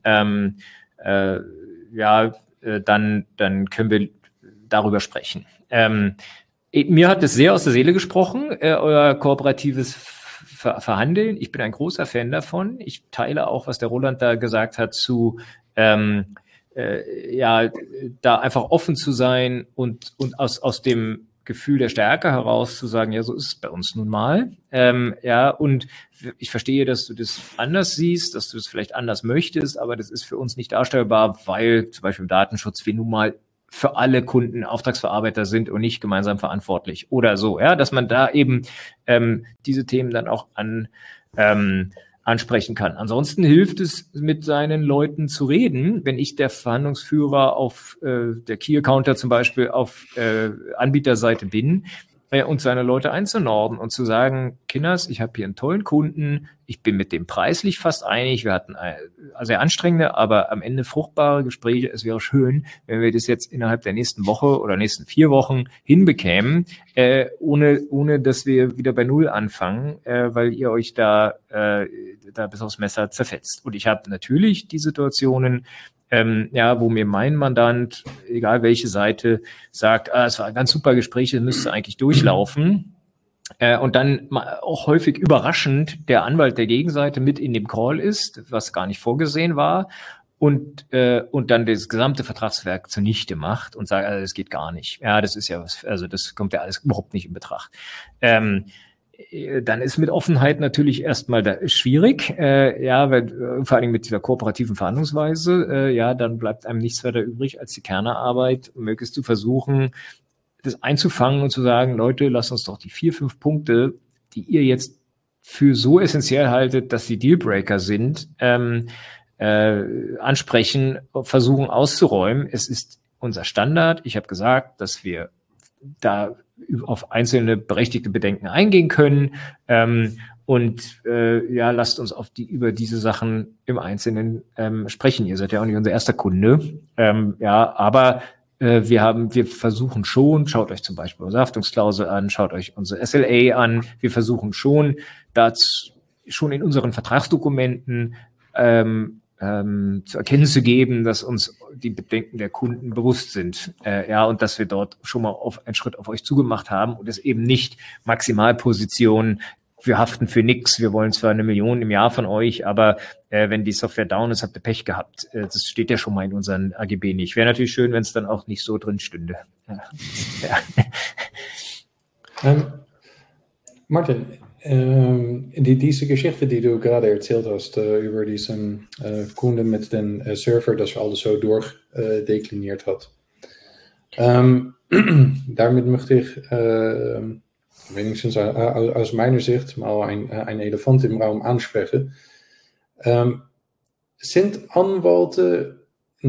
dann können wir darüber sprechen. Mir hat es sehr aus der Seele gesprochen, euer kooperatives Verhandeln. Ich bin ein großer Fan davon. Ich teile auch, was der Roland da gesagt hat, da einfach offen zu sein und aus dem Gefühl der Stärke heraus zu sagen, ja, so ist es bei uns nun mal. Und ich verstehe, dass du das anders siehst, dass du das vielleicht anders möchtest, aber das ist für uns nicht darstellbar, weil zum Beispiel im Datenschutz wir nun mal für alle Kunden Auftragsverarbeiter sind und nicht gemeinsam verantwortlich oder so, ja, dass man da eben diese Themen dann auch ansprechen kann. Ansonsten hilft es, mit seinen Leuten zu reden. Wenn ich der Verhandlungsführer auf der Key-Accounter zum Beispiel auf Anbieterseite bin und seine Leute einzunorden und zu sagen, Kinders, ich habe hier einen tollen Kunden, ich bin mit dem preislich fast einig, wir hatten sehr anstrengende, aber am Ende fruchtbare Gespräche. Es wäre schön, wenn wir das jetzt innerhalb der nächsten Woche oder nächsten 4 Wochen hinbekämen, ohne dass wir wieder bei Null anfangen, weil ihr euch da bis aufs Messer zerfetzt. Und ich habe natürlich die Situationen, wo mir mein Mandant, egal welche Seite, sagt, es war ein ganz super Gespräch, das müsste eigentlich durchlaufen. Und dann auch häufig überraschend der Anwalt der Gegenseite mit in dem Call ist, was gar nicht vorgesehen war, und dann das gesamte Vertragswerk zunichte macht und sagt, das geht gar nicht. Ja, das ist ja was, also das kommt ja alles überhaupt nicht in Betracht. Dann ist mit Offenheit natürlich erstmal schwierig, weil vor allem mit dieser kooperativen Verhandlungsweise, dann bleibt einem nichts weiter übrig als die Kernarbeit, möglichst zu versuchen, das einzufangen und zu sagen, Leute, lasst uns doch die 4, 5 Punkte, die ihr jetzt für so essentiell haltet, dass sie Dealbreaker sind, ansprechen, versuchen auszuräumen. Es ist unser Standard. Ich habe gesagt, dass wir da auf einzelne berechtigte Bedenken eingehen können. Lasst uns über diese Sachen im Einzelnen sprechen. Ihr seid ja auch nicht unser erster Kunde. Aber wir versuchen schon, schaut euch zum Beispiel unsere Haftungsklausel an, schaut euch unsere SLA an. Wir versuchen schon, schon in unseren Vertragsdokumenten zu erkennen zu geben, dass uns die Bedenken der Kunden bewusst sind, und dass wir dort schon mal einen Schritt auf euch zugemacht haben und es eben nicht Maximalpositionen, wir haften für nichts, wir wollen zwar 1 Million im Jahr von euch, aber wenn die Software down ist, habt ihr Pech gehabt. Das steht ja schon mal in unseren AGB nicht. Wäre natürlich schön, wenn es dann auch nicht so drin stünde. Martin, diese Geschichte, die du gerade erzählt hast, über diesen Kunden mit den Server, das alles so durchdekliniert hat. Damit möchte ich wenigstens aus meiner Sicht mal ein Elefant im Raum ansprechen. Sind Anwälte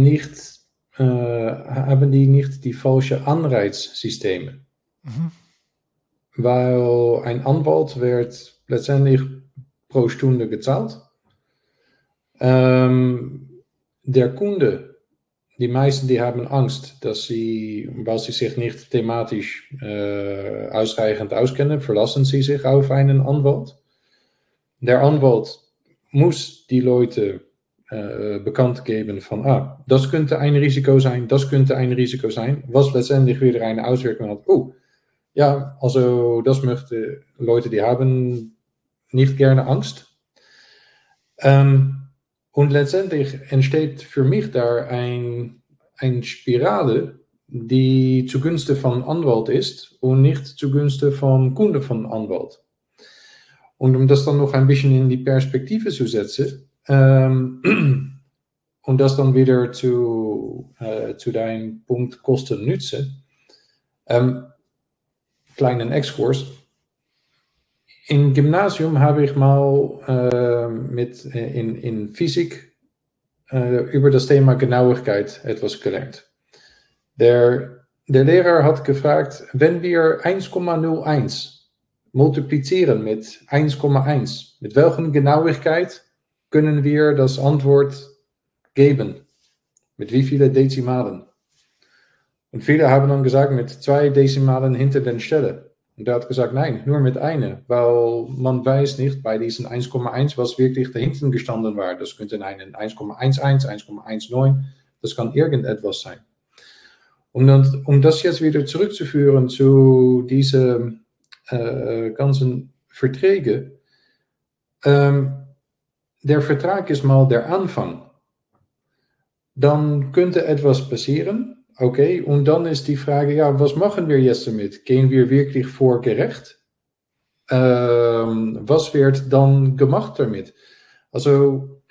haben die nicht die falschen Anreizsysteme? Mhm. Weil ein Anwalt wird letztendlich pro Stunde gezahlt. Der Kunde, die meisten, die haben Angst, weil sie sich nicht thematisch ausreichend auskennen, verlassen sie sich auf einen Anwalt. Der Anwalt muss die Leute bekannt geben von, das könnte ein Risiko sein, was letztendlich wieder eine Auswirkung hat. Ja, also das möchte Leute, die haben nicht gerne Angst. Und letztendlich entsteht für mich da ein Spirale, die zugunsten von Anwalt ist und nicht zugunsten von Kunde von Anwalt. Und um das dann noch ein bisschen in die Perspektive zu setzen, und das dann wieder zu deinem Punkt Kosten-Nutzen, kleinen Exkurs. Im Gymnasium habe ich mal in Physik über das Thema Genauigkeit etwas gelernt. Der Lehrer hat gefragt, wenn wir 1,01 multiplizieren mit 1,1, mit welcher Genauigkeit können wir das Antwort geben? Mit wie viele Dezimalen? Und viele haben dann gesagt, mit 2 Dezimalen hinter den Stelle. Und er hat gesagt, nein, nur mit einer, weil man weiß nicht bei diesen 1,1, was wirklich dahinter gestanden war. Das könnte einen 1,11, 1,19, das kann irgendetwas sein. Um das jetzt wieder zurückzuführen zu diese ganzen Verträge, der Vertrag ist mal der Anfang. Dann könnte etwas passieren. Okay, und dann ist die Frage, ja, was machen wir jetzt damit? Gehen wir wirklich vor Gericht? Was wird dann gemacht damit? Also,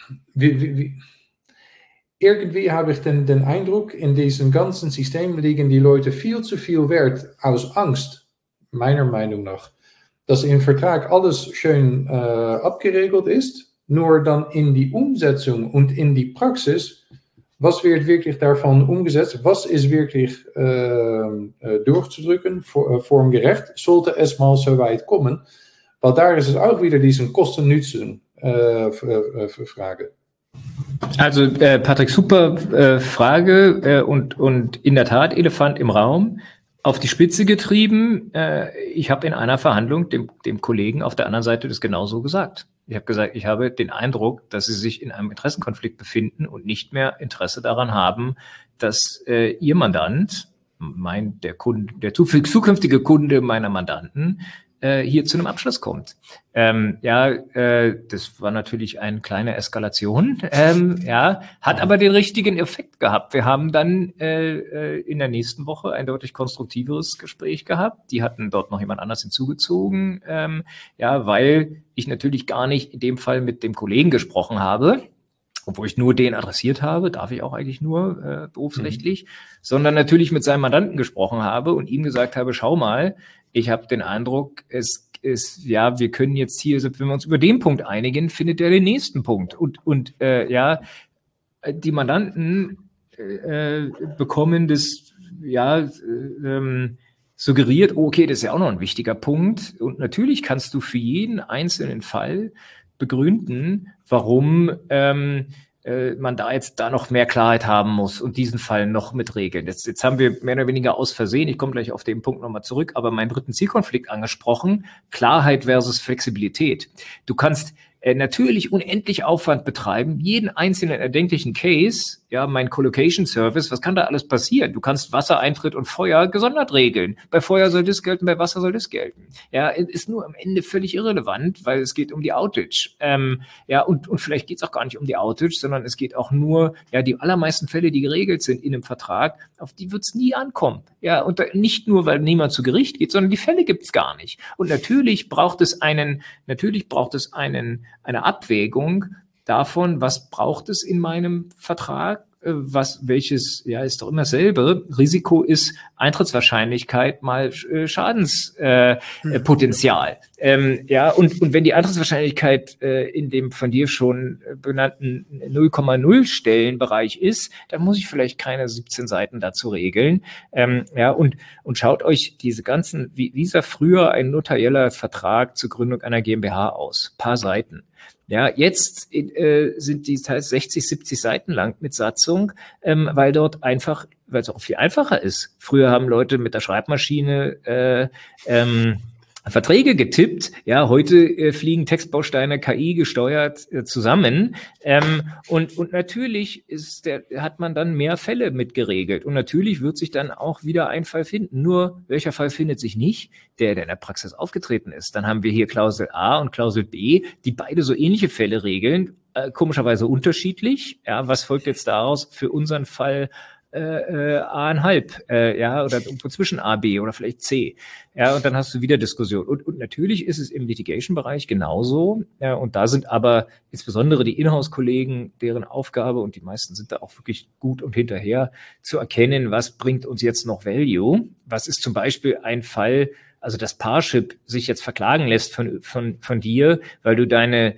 irgendwie habe ich den Eindruck, in diesem ganzen System liegen die Leute viel zu viel Wert aus Angst, meiner Meinung nach, dass im Vertrag alles schön abgeregelt ist, nur dann in die Umsetzung und in die Praxis, was wird wirklich davon umgesetzt? Was ist wirklich durchzudrücken vor dem Gericht? Sollte es mal so weit kommen? Weil da ist es auch wieder diese Kosten-Nutzen-Frage. Also Patrick, super Frage und in der Tat Elefant im Raum. Auf die Spitze getrieben. Ich habe in einer Verhandlung dem Kollegen auf der anderen Seite das genauso gesagt. Ich habe gesagt, ich habe den Eindruck, dass sie sich in einem Interessenkonflikt befinden und nicht mehr Interesse daran haben, dass ihr Mandant, der zukünftige Kunde meiner Mandanten, hier zu einem Abschluss kommt. Das war natürlich eine kleine Eskalation, hat aber den richtigen Effekt gehabt. Wir haben dann in der nächsten Woche ein deutlich konstruktiveres Gespräch gehabt. Die hatten dort noch jemand anders hinzugezogen, weil ich natürlich gar nicht in dem Fall mit dem Kollegen gesprochen habe, obwohl ich nur den adressiert habe, darf ich auch eigentlich nur berufsrechtlich, sondern natürlich mit seinem Mandanten gesprochen habe und ihm gesagt habe, schau mal, ich habe den Eindruck, wir können jetzt hier, wenn wir uns über den Punkt einigen, findet er den nächsten Punkt. Und die Mandanten bekommen das, suggeriert, okay, das ist ja auch noch ein wichtiger Punkt. Und natürlich kannst du für jeden einzelnen Fall begründen, warum man da noch mehr Klarheit haben muss und diesen Fall noch mit regeln. Jetzt haben wir mehr oder weniger aus Versehen, ich komme gleich auf den Punkt nochmal zurück, aber meinen dritten Zielkonflikt angesprochen, Klarheit versus Flexibilität. Du kannst natürlich unendlich Aufwand betreiben, jeden einzelnen erdenklichen Case, mein Collocation Service, was kann da alles passieren? Du kannst Wassereintritt und Feuer gesondert regeln. Bei Feuer soll das gelten, bei Wasser soll das gelten. Ist nur am Ende völlig irrelevant, weil es geht um die Outage. Und vielleicht geht es auch gar nicht um die Outage, sondern es geht auch nur, die allermeisten Fälle, die geregelt sind in einem Vertrag, auf die wird es nie ankommen. Und nicht nur, weil niemand zu Gericht geht, sondern die Fälle gibt es gar nicht. Und natürlich braucht es eine Abwägung davon, was braucht es in meinem Vertrag, welches ist doch immer dasselbe. Risiko ist Eintrittswahrscheinlichkeit mal Schadenspotenzial. Und wenn die Eintrittswahrscheinlichkeit in dem von dir schon benannten 0,0 Stellenbereich ist, dann muss ich vielleicht keine 17 Seiten dazu regeln. Und schaut euch diese ganzen, wie sah früher ein notarieller Vertrag zur Gründung einer GmbH aus? Paar Seiten. Jetzt sind die teils 60, 70 Seiten lang mit Satzung, weil es auch viel einfacher ist. Früher haben Leute mit der Schreibmaschine Verträge getippt. Heute fliegen Textbausteine KI gesteuert zusammen. Und natürlich hat man dann mehr Fälle mitgeregelt. Und natürlich wird sich dann auch wieder ein Fall finden. Nur, welcher Fall findet sich nicht? Der in der Praxis aufgetreten ist. Dann haben wir hier Klausel A und Klausel B, die beide so ähnliche Fälle regeln. Komischerweise unterschiedlich. Was folgt jetzt daraus für unseren Fall? A,5, oder irgendwo zwischen A, B oder vielleicht C. Und dann hast du wieder Diskussion. Und natürlich ist es im Litigation-Bereich genauso. Und da sind aber insbesondere die Inhouse-Kollegen, deren Aufgabe, und die meisten sind da auch wirklich gut und hinterher, zu erkennen, was bringt uns jetzt noch Value. Was ist zum Beispiel ein Fall, also dass Parship sich jetzt verklagen lässt von dir, weil du deine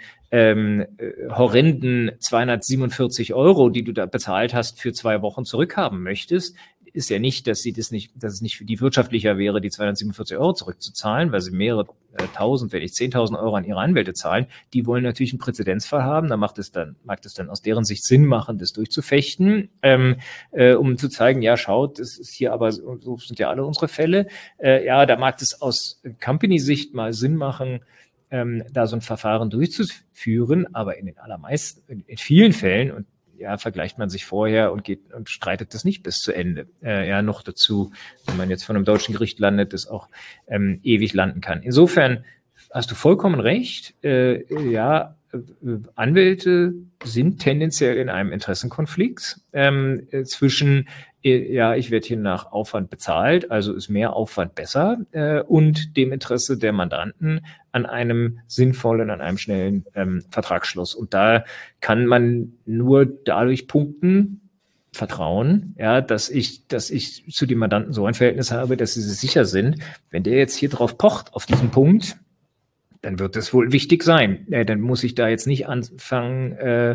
horrenden 247 €, die du da bezahlt hast, für 2 Wochen zurückhaben möchtest, ist ja nicht, dass es nicht für die wirtschaftlicher wäre, die 247 € zurückzuzahlen, weil sie mehrere tausend, wenn nicht 10.000 € an ihre Anwälte zahlen. Die wollen natürlich einen Präzedenzfall haben. Da mag es dann aus deren Sicht Sinn machen, das durchzufechten, um zu zeigen, ja, schaut, das ist hier aber, so sind ja alle unsere Fälle. Ja, da mag es aus Company-Sicht mal Sinn machen, da so ein Verfahren durchzuführen, aber in vielen Fällen, und ja, vergleicht man sich vorher und geht und streitet das nicht bis zu Ende. Ja, noch dazu, wenn man jetzt von einem deutschen Gericht landet, das auch ewig landen kann. Insofern hast du vollkommen recht. Ja, Anwälte sind tendenziell in einem Interessenkonflikt zwischen, ja, ich werde hier nach Aufwand bezahlt, also ist mehr Aufwand besser, und dem Interesse der Mandanten an einem sinnvollen, an einem schnellen Vertragsschluss. Und da kann man nur dadurch punkten, Vertrauen, ja, dass ich zu den Mandanten so ein Verhältnis habe, dass sie sich sicher sind, wenn der jetzt hier drauf pocht, auf diesen Punkt, dann wird es wohl wichtig sein. Dann muss ich da jetzt nicht anfangen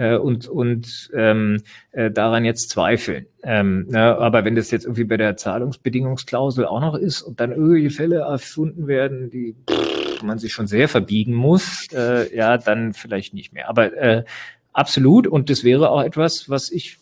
und daran jetzt zweifeln. Aber wenn das jetzt irgendwie bei der Zahlungsbedingungsklausel auch noch ist und dann irgendwelche Fälle erfunden werden, die man sich schon sehr verbiegen muss, ja, dann vielleicht nicht mehr. Aber absolut. Und das wäre auch etwas, was ich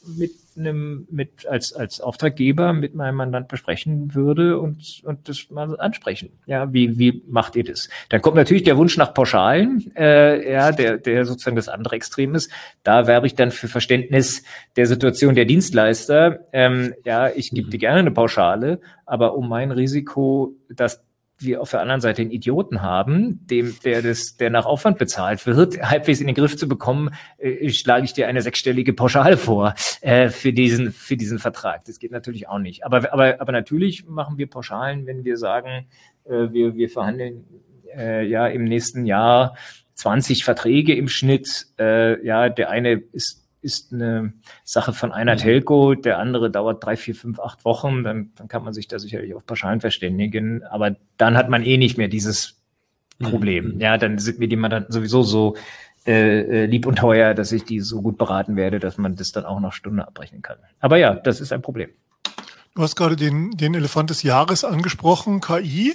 als Auftraggeber mit meinem Mandant besprechen würde und das mal ansprechen. Ja, wie macht ihr das? Dann kommt natürlich der Wunsch nach Pauschalen, ja, der sozusagen das andere Extrem ist. Da werbe ich dann für Verständnis der Situation der Dienstleister. Ja, ich gebe dir gerne eine Pauschale, aber um mein Risiko, dass wir auf der anderen Seite einen Idioten haben, der nach Aufwand bezahlt wird, halbwegs in den Griff zu bekommen, schlage ich dir eine 6-stellige Pauschale vor für diesen Vertrag. Das geht natürlich auch nicht. Aber natürlich machen wir Pauschalen, wenn wir sagen, wir verhandeln ja im nächsten Jahr 20 Verträge im Schnitt. Ja, der eine ist eine Sache von einer Telco, der andere dauert 3, 4, 5, 8 Wochen, dann kann man sich da sicherlich auf Pauschalen verständigen, aber dann hat man nicht mehr dieses Problem. Ja, dann sind mir die Mandanten sowieso so lieb und teuer, dass ich die so gut beraten werde, dass man das dann auch nach Stunde abrechnen kann. Aber ja, das ist ein Problem. Du hast gerade den Elefant des Jahres angesprochen, KI.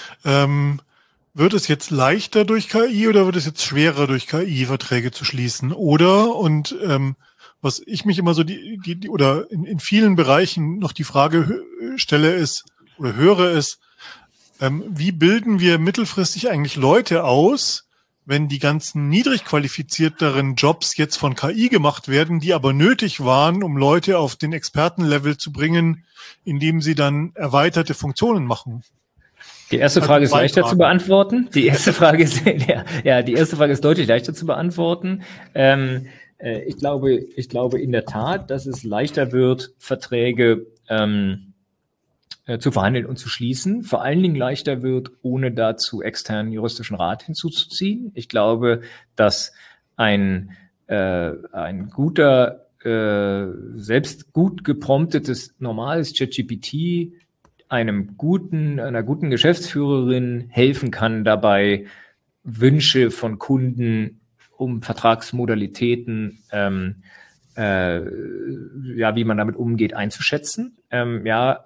Wird es jetzt leichter durch KI oder wird es jetzt schwerer durch KI Verträge zu schließen? Oder, und was ich mich immer so oder in vielen Bereichen noch die Frage stelle ist oder höre ist, wie bilden wir mittelfristig eigentlich Leute aus, wenn die ganzen niedrig qualifizierteren Jobs jetzt von KI gemacht werden, die aber nötig waren, um Leute auf den Expertenlevel zu bringen, indem sie dann erweiterte Funktionen machen? Die erste Frage ist leichter zu beantworten. Die erste Frage ist, die erste Frage ist deutlich leichter zu beantworten. Ich glaube in der Tat, dass es leichter wird, Verträge zu verhandeln und zu schließen. Vor allen Dingen leichter wird, ohne dazu externen juristischen Rat hinzuzuziehen. Ich glaube, dass ein guter, selbst gut gepromptetes, normales ChatGPT einer guten Geschäftsführerin helfen kann, dabei Wünsche von Kunden um Vertragsmodalitäten, ja, wie man damit umgeht, einzuschätzen. Da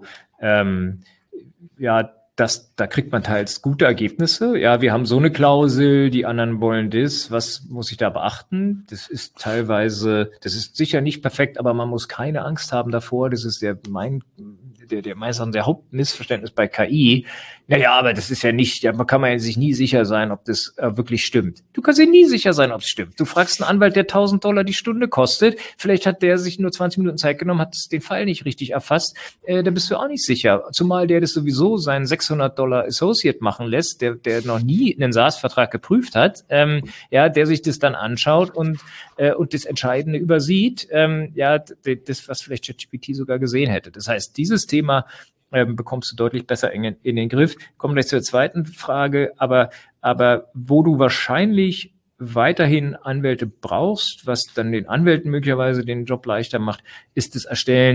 kriegt man teils gute Ergebnisse. Ja, wir haben so eine Klausel, die anderen wollen das. Was muss ich da beachten? Das ist sicher nicht perfekt, aber man muss keine Angst haben davor. Das ist meistens der Hauptmissverständnis bei KI. Naja, aber das ist ja nicht, man kann sich nie sicher sein, ob das wirklich stimmt. Du kannst dir nie sicher sein, ob es stimmt. Du fragst einen Anwalt, der $1.000 die Stunde kostet. Vielleicht hat der sich nur 20 Minuten Zeit genommen, hat den Fall nicht richtig erfasst. Da bist du auch nicht sicher. Zumal der das sowieso seinen $600 Associate machen lässt, der noch nie einen SaaS-Vertrag geprüft hat, der sich das dann anschaut und das Entscheidende übersieht, das, was vielleicht ChatGPT sogar gesehen hätte. Das heißt, dieses Thema bekommst du deutlich besser in den Griff. Kommen wir gleich zur zweiten Frage, aber wo du wahrscheinlich weiterhin Anwälte brauchst, was dann den Anwälten möglicherweise den Job leichter macht, ist das Erstellen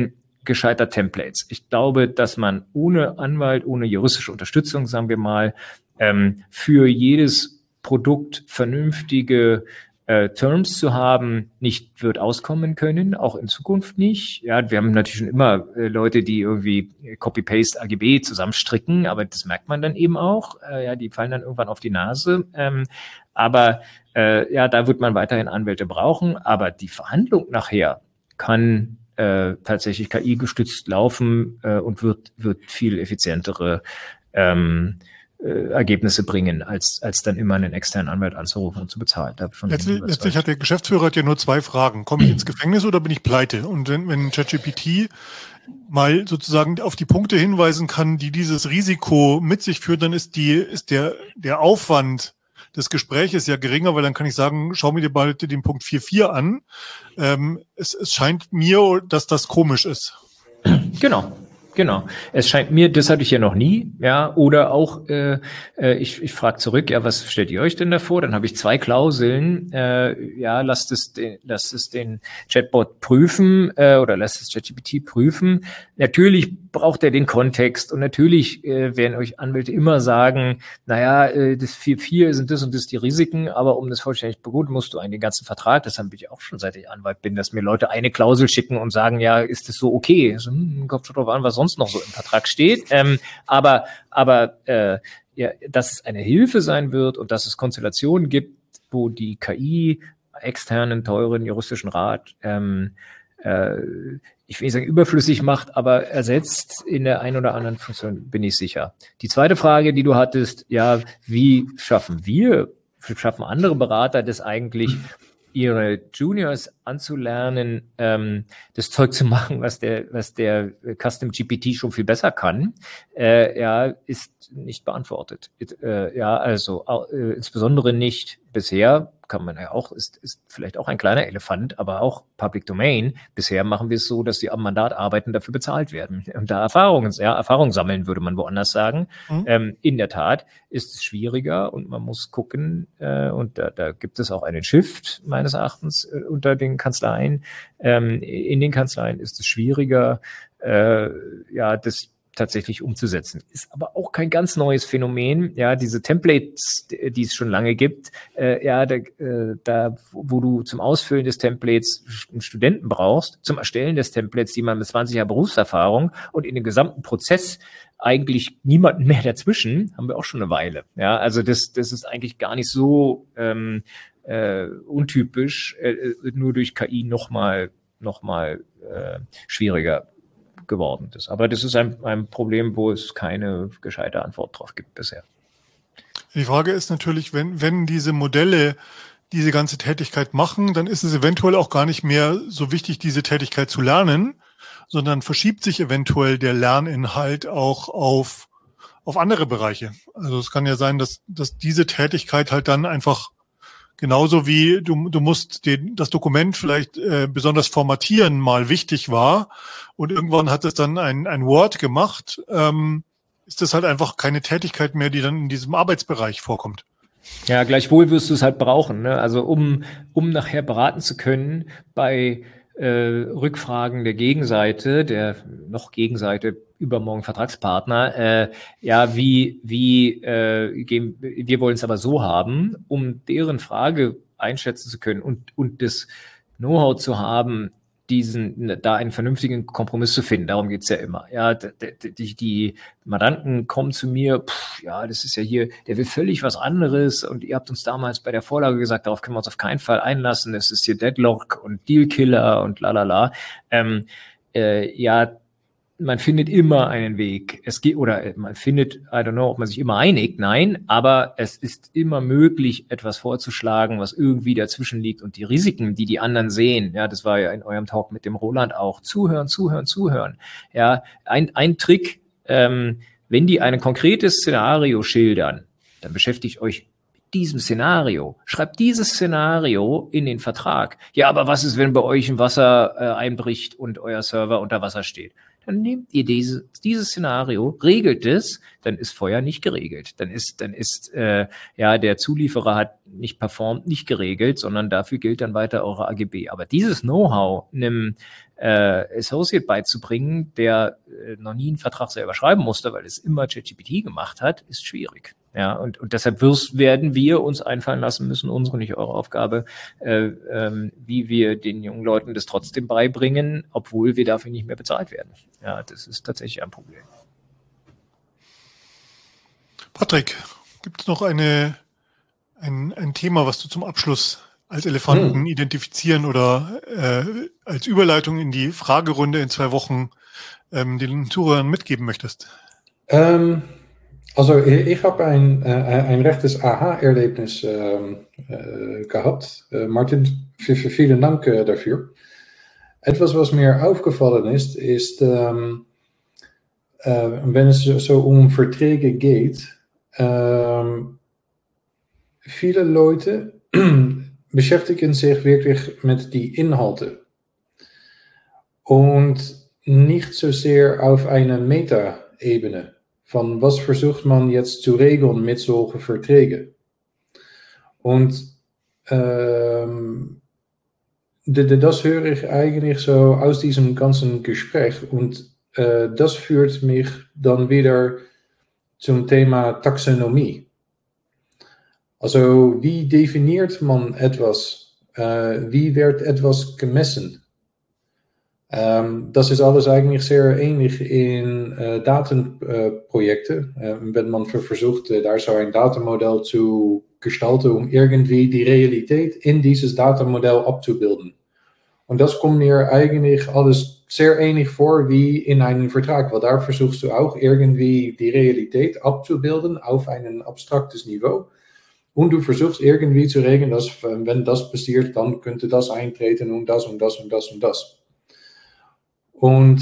gescheiter Templates. Ich glaube, dass man ohne Anwalt, ohne juristische Unterstützung, sagen wir mal, für jedes Produkt vernünftige Terms zu haben, nicht wird auskommen können, auch in Zukunft nicht. Ja, wir haben natürlich schon immer Leute, die irgendwie Copy-Paste AGB zusammenstricken, aber das merkt man dann eben auch. Ja, die fallen dann irgendwann auf die Nase. Aber da wird man weiterhin Anwälte brauchen. Aber die Verhandlung nachher kann tatsächlich KI-gestützt laufen und wird viel effizientere Ergebnisse bringen, als dann immer einen externen Anwalt anzurufen und zu bezahlen. Letztlich hat der Geschäftsführer ja nur 2 Fragen. Komme ich ins Gefängnis oder bin ich pleite? Und wenn ChatGPT mal sozusagen auf die Punkte hinweisen kann, die dieses Risiko mit sich führt, dann ist der Aufwand des Gespräches ja geringer, weil dann kann ich sagen, schau mir dir bald den Punkt 4.4 an. Es scheint mir, dass das komisch ist. Genau. Es scheint mir, das hatte ich ja noch nie, ja, oder auch, ich frage zurück, ja, was stellt ihr euch denn da vor? Dann habe ich 2 Klauseln, lasst es den Chatbot prüfen, oder lasst es ChatGPT prüfen. Natürlich braucht er den Kontext und natürlich werden euch Anwälte immer sagen, das 4.4 sind das und das die Risiken, aber um das vollständig begutachten, musst du den ganzen Vertrag, das habe ich auch schon seit ich Anwalt bin, dass mir Leute eine Klausel schicken und sagen, ja, ist das so okay? Also, kommt schon drauf an, was sonst noch so im Vertrag steht. Aber dass es eine Hilfe sein wird und dass es Konstellationen gibt, wo die KI externen, teuren juristischen Rat ich will nicht sagen überflüssig macht, aber ersetzt in der einen oder anderen Funktion, bin ich sicher. Die zweite Frage, die du hattest, ja, wie schaffen andere Berater das eigentlich, ihre Juniors anzulernen, das Zeug zu machen, was der Custom GPT schon viel besser kann, ist nicht beantwortet. Insbesondere nicht bisher, kann man ja auch, ist vielleicht auch ein kleiner Elefant, aber auch Public Domain. Bisher machen wir es so, dass die am Mandat arbeiten, dafür bezahlt werden. Und da Erfahrung sammeln, würde man woanders sagen. In der Tat ist es schwieriger und man muss gucken, und da gibt es auch einen Shift, meines Erachtens, unter den Kanzleien. In den Kanzleien ist es schwieriger, das tatsächlich umzusetzen. Ist aber auch kein ganz neues Phänomen. Ja, diese Templates, die es schon lange gibt, wo du zum Ausfüllen des Templates einen Studenten brauchst, zum Erstellen des Templates jemand mit 20 Jahren Berufserfahrung und in dem gesamten Prozess eigentlich niemanden mehr dazwischen, haben wir auch schon eine Weile. Ja, also das ist eigentlich gar nicht so untypisch, nur durch KI noch mal schwieriger geworden ist. Aber das ist ein Problem, wo es keine gescheite Antwort drauf gibt bisher. Die Frage ist natürlich, wenn diese Modelle diese ganze Tätigkeit machen, dann ist es eventuell auch gar nicht mehr so wichtig, diese Tätigkeit zu lernen, sondern verschiebt sich eventuell der Lerninhalt auch auf andere Bereiche. Also es kann ja sein, dass diese Tätigkeit halt dann einfach genauso wie du musst das Dokument vielleicht besonders formatieren mal wichtig war und irgendwann hat es dann ein Word gemacht, ist das halt einfach keine Tätigkeit mehr, die dann in diesem Arbeitsbereich vorkommt. Ja, gleichwohl wirst du es halt brauchen, ne? Also um nachher beraten zu können bei Rückfragen der Gegenseite, übermorgen Vertragspartner, wir wollen es aber so haben, um deren Frage einschätzen zu können und das Know-how zu haben, da einen vernünftigen Kompromiss zu finden. Darum geht's ja immer. Ja, die Mandanten kommen zu mir, das ist ja hier, der will völlig was anderes und ihr habt uns damals bei der Vorlage gesagt, darauf können wir uns auf keinen Fall einlassen, es ist hier Deadlock und Dealkiller und lalala. Man findet immer einen Weg. Man findet, I don't know, ob man sich immer einigt, nein, aber es ist immer möglich, etwas vorzuschlagen, was irgendwie dazwischen liegt und die Risiken, die anderen sehen, ja, das war ja in eurem Talk mit dem Roland auch, zuhören. Ja, ein Trick, wenn die ein konkretes Szenario schildern, dann beschäftigt euch mit diesem Szenario. Schreibt dieses Szenario in den Vertrag. Ja, aber was ist, wenn bei euch ein Wasser einbricht und euer Server unter Wasser steht? dann nehmt ihr dieses Szenario, regelt es, dann ist Feuer nicht geregelt. Dann ist der Zulieferer hat nicht performt, nicht geregelt, sondern dafür gilt dann weiter eure AGB. Aber dieses Know-how einem Associate beizubringen, der noch nie einen Vertrag selber schreiben musste, weil es immer ChatGPT gemacht hat, ist schwierig. Ja, und deshalb werden wir uns einfallen lassen müssen, unsere, nicht eure Aufgabe, wie wir den jungen Leuten das trotzdem beibringen, obwohl wir dafür nicht mehr bezahlt werden. Ja, das ist tatsächlich ein Problem. Patrick, gibt es noch ein Thema, was du zum Abschluss als Elefanten identifizieren oder als Überleitung in die Fragerunde in 2 Wochen den Zuhörern mitgeben möchtest? Also ich habe ein rechtes Aha-Erlebnis gehabt. Martin, vielen Dank dafür. Etwas, was mir aufgefallen ist, wenn es so um Verträge geht, viele Leute beschäftigen sich wirklich mit die Inhalte und nicht so sehr auf einer Meta-Ebene. Von was versucht man jetzt zu regeln mit solchen Verträgen? Und das höre ich eigentlich so aus diesem ganzen Gespräch. Und das führt mich dann wieder zum Thema Taxonomie. Also wie definiert man etwas? Wie wird etwas gemessen? Das ist alles eigentlich sehr ähnlich in Datenprojekten. Wenn man versucht, daar so ein Datenmodell zu gestalten, um irgendwie die Realität in dieses Datenmodell abzubilden. Und das kommt mir eigentlich alles sehr ähnlich vor wie in einem Vertrag, weil da versuchst du auch irgendwie die Realität abzubilden auf ein abstraktes Niveau. Und du versuchst irgendwie zu regeln, dass wenn das passiert, dann könnte das eintreten und das und das und das und das. Und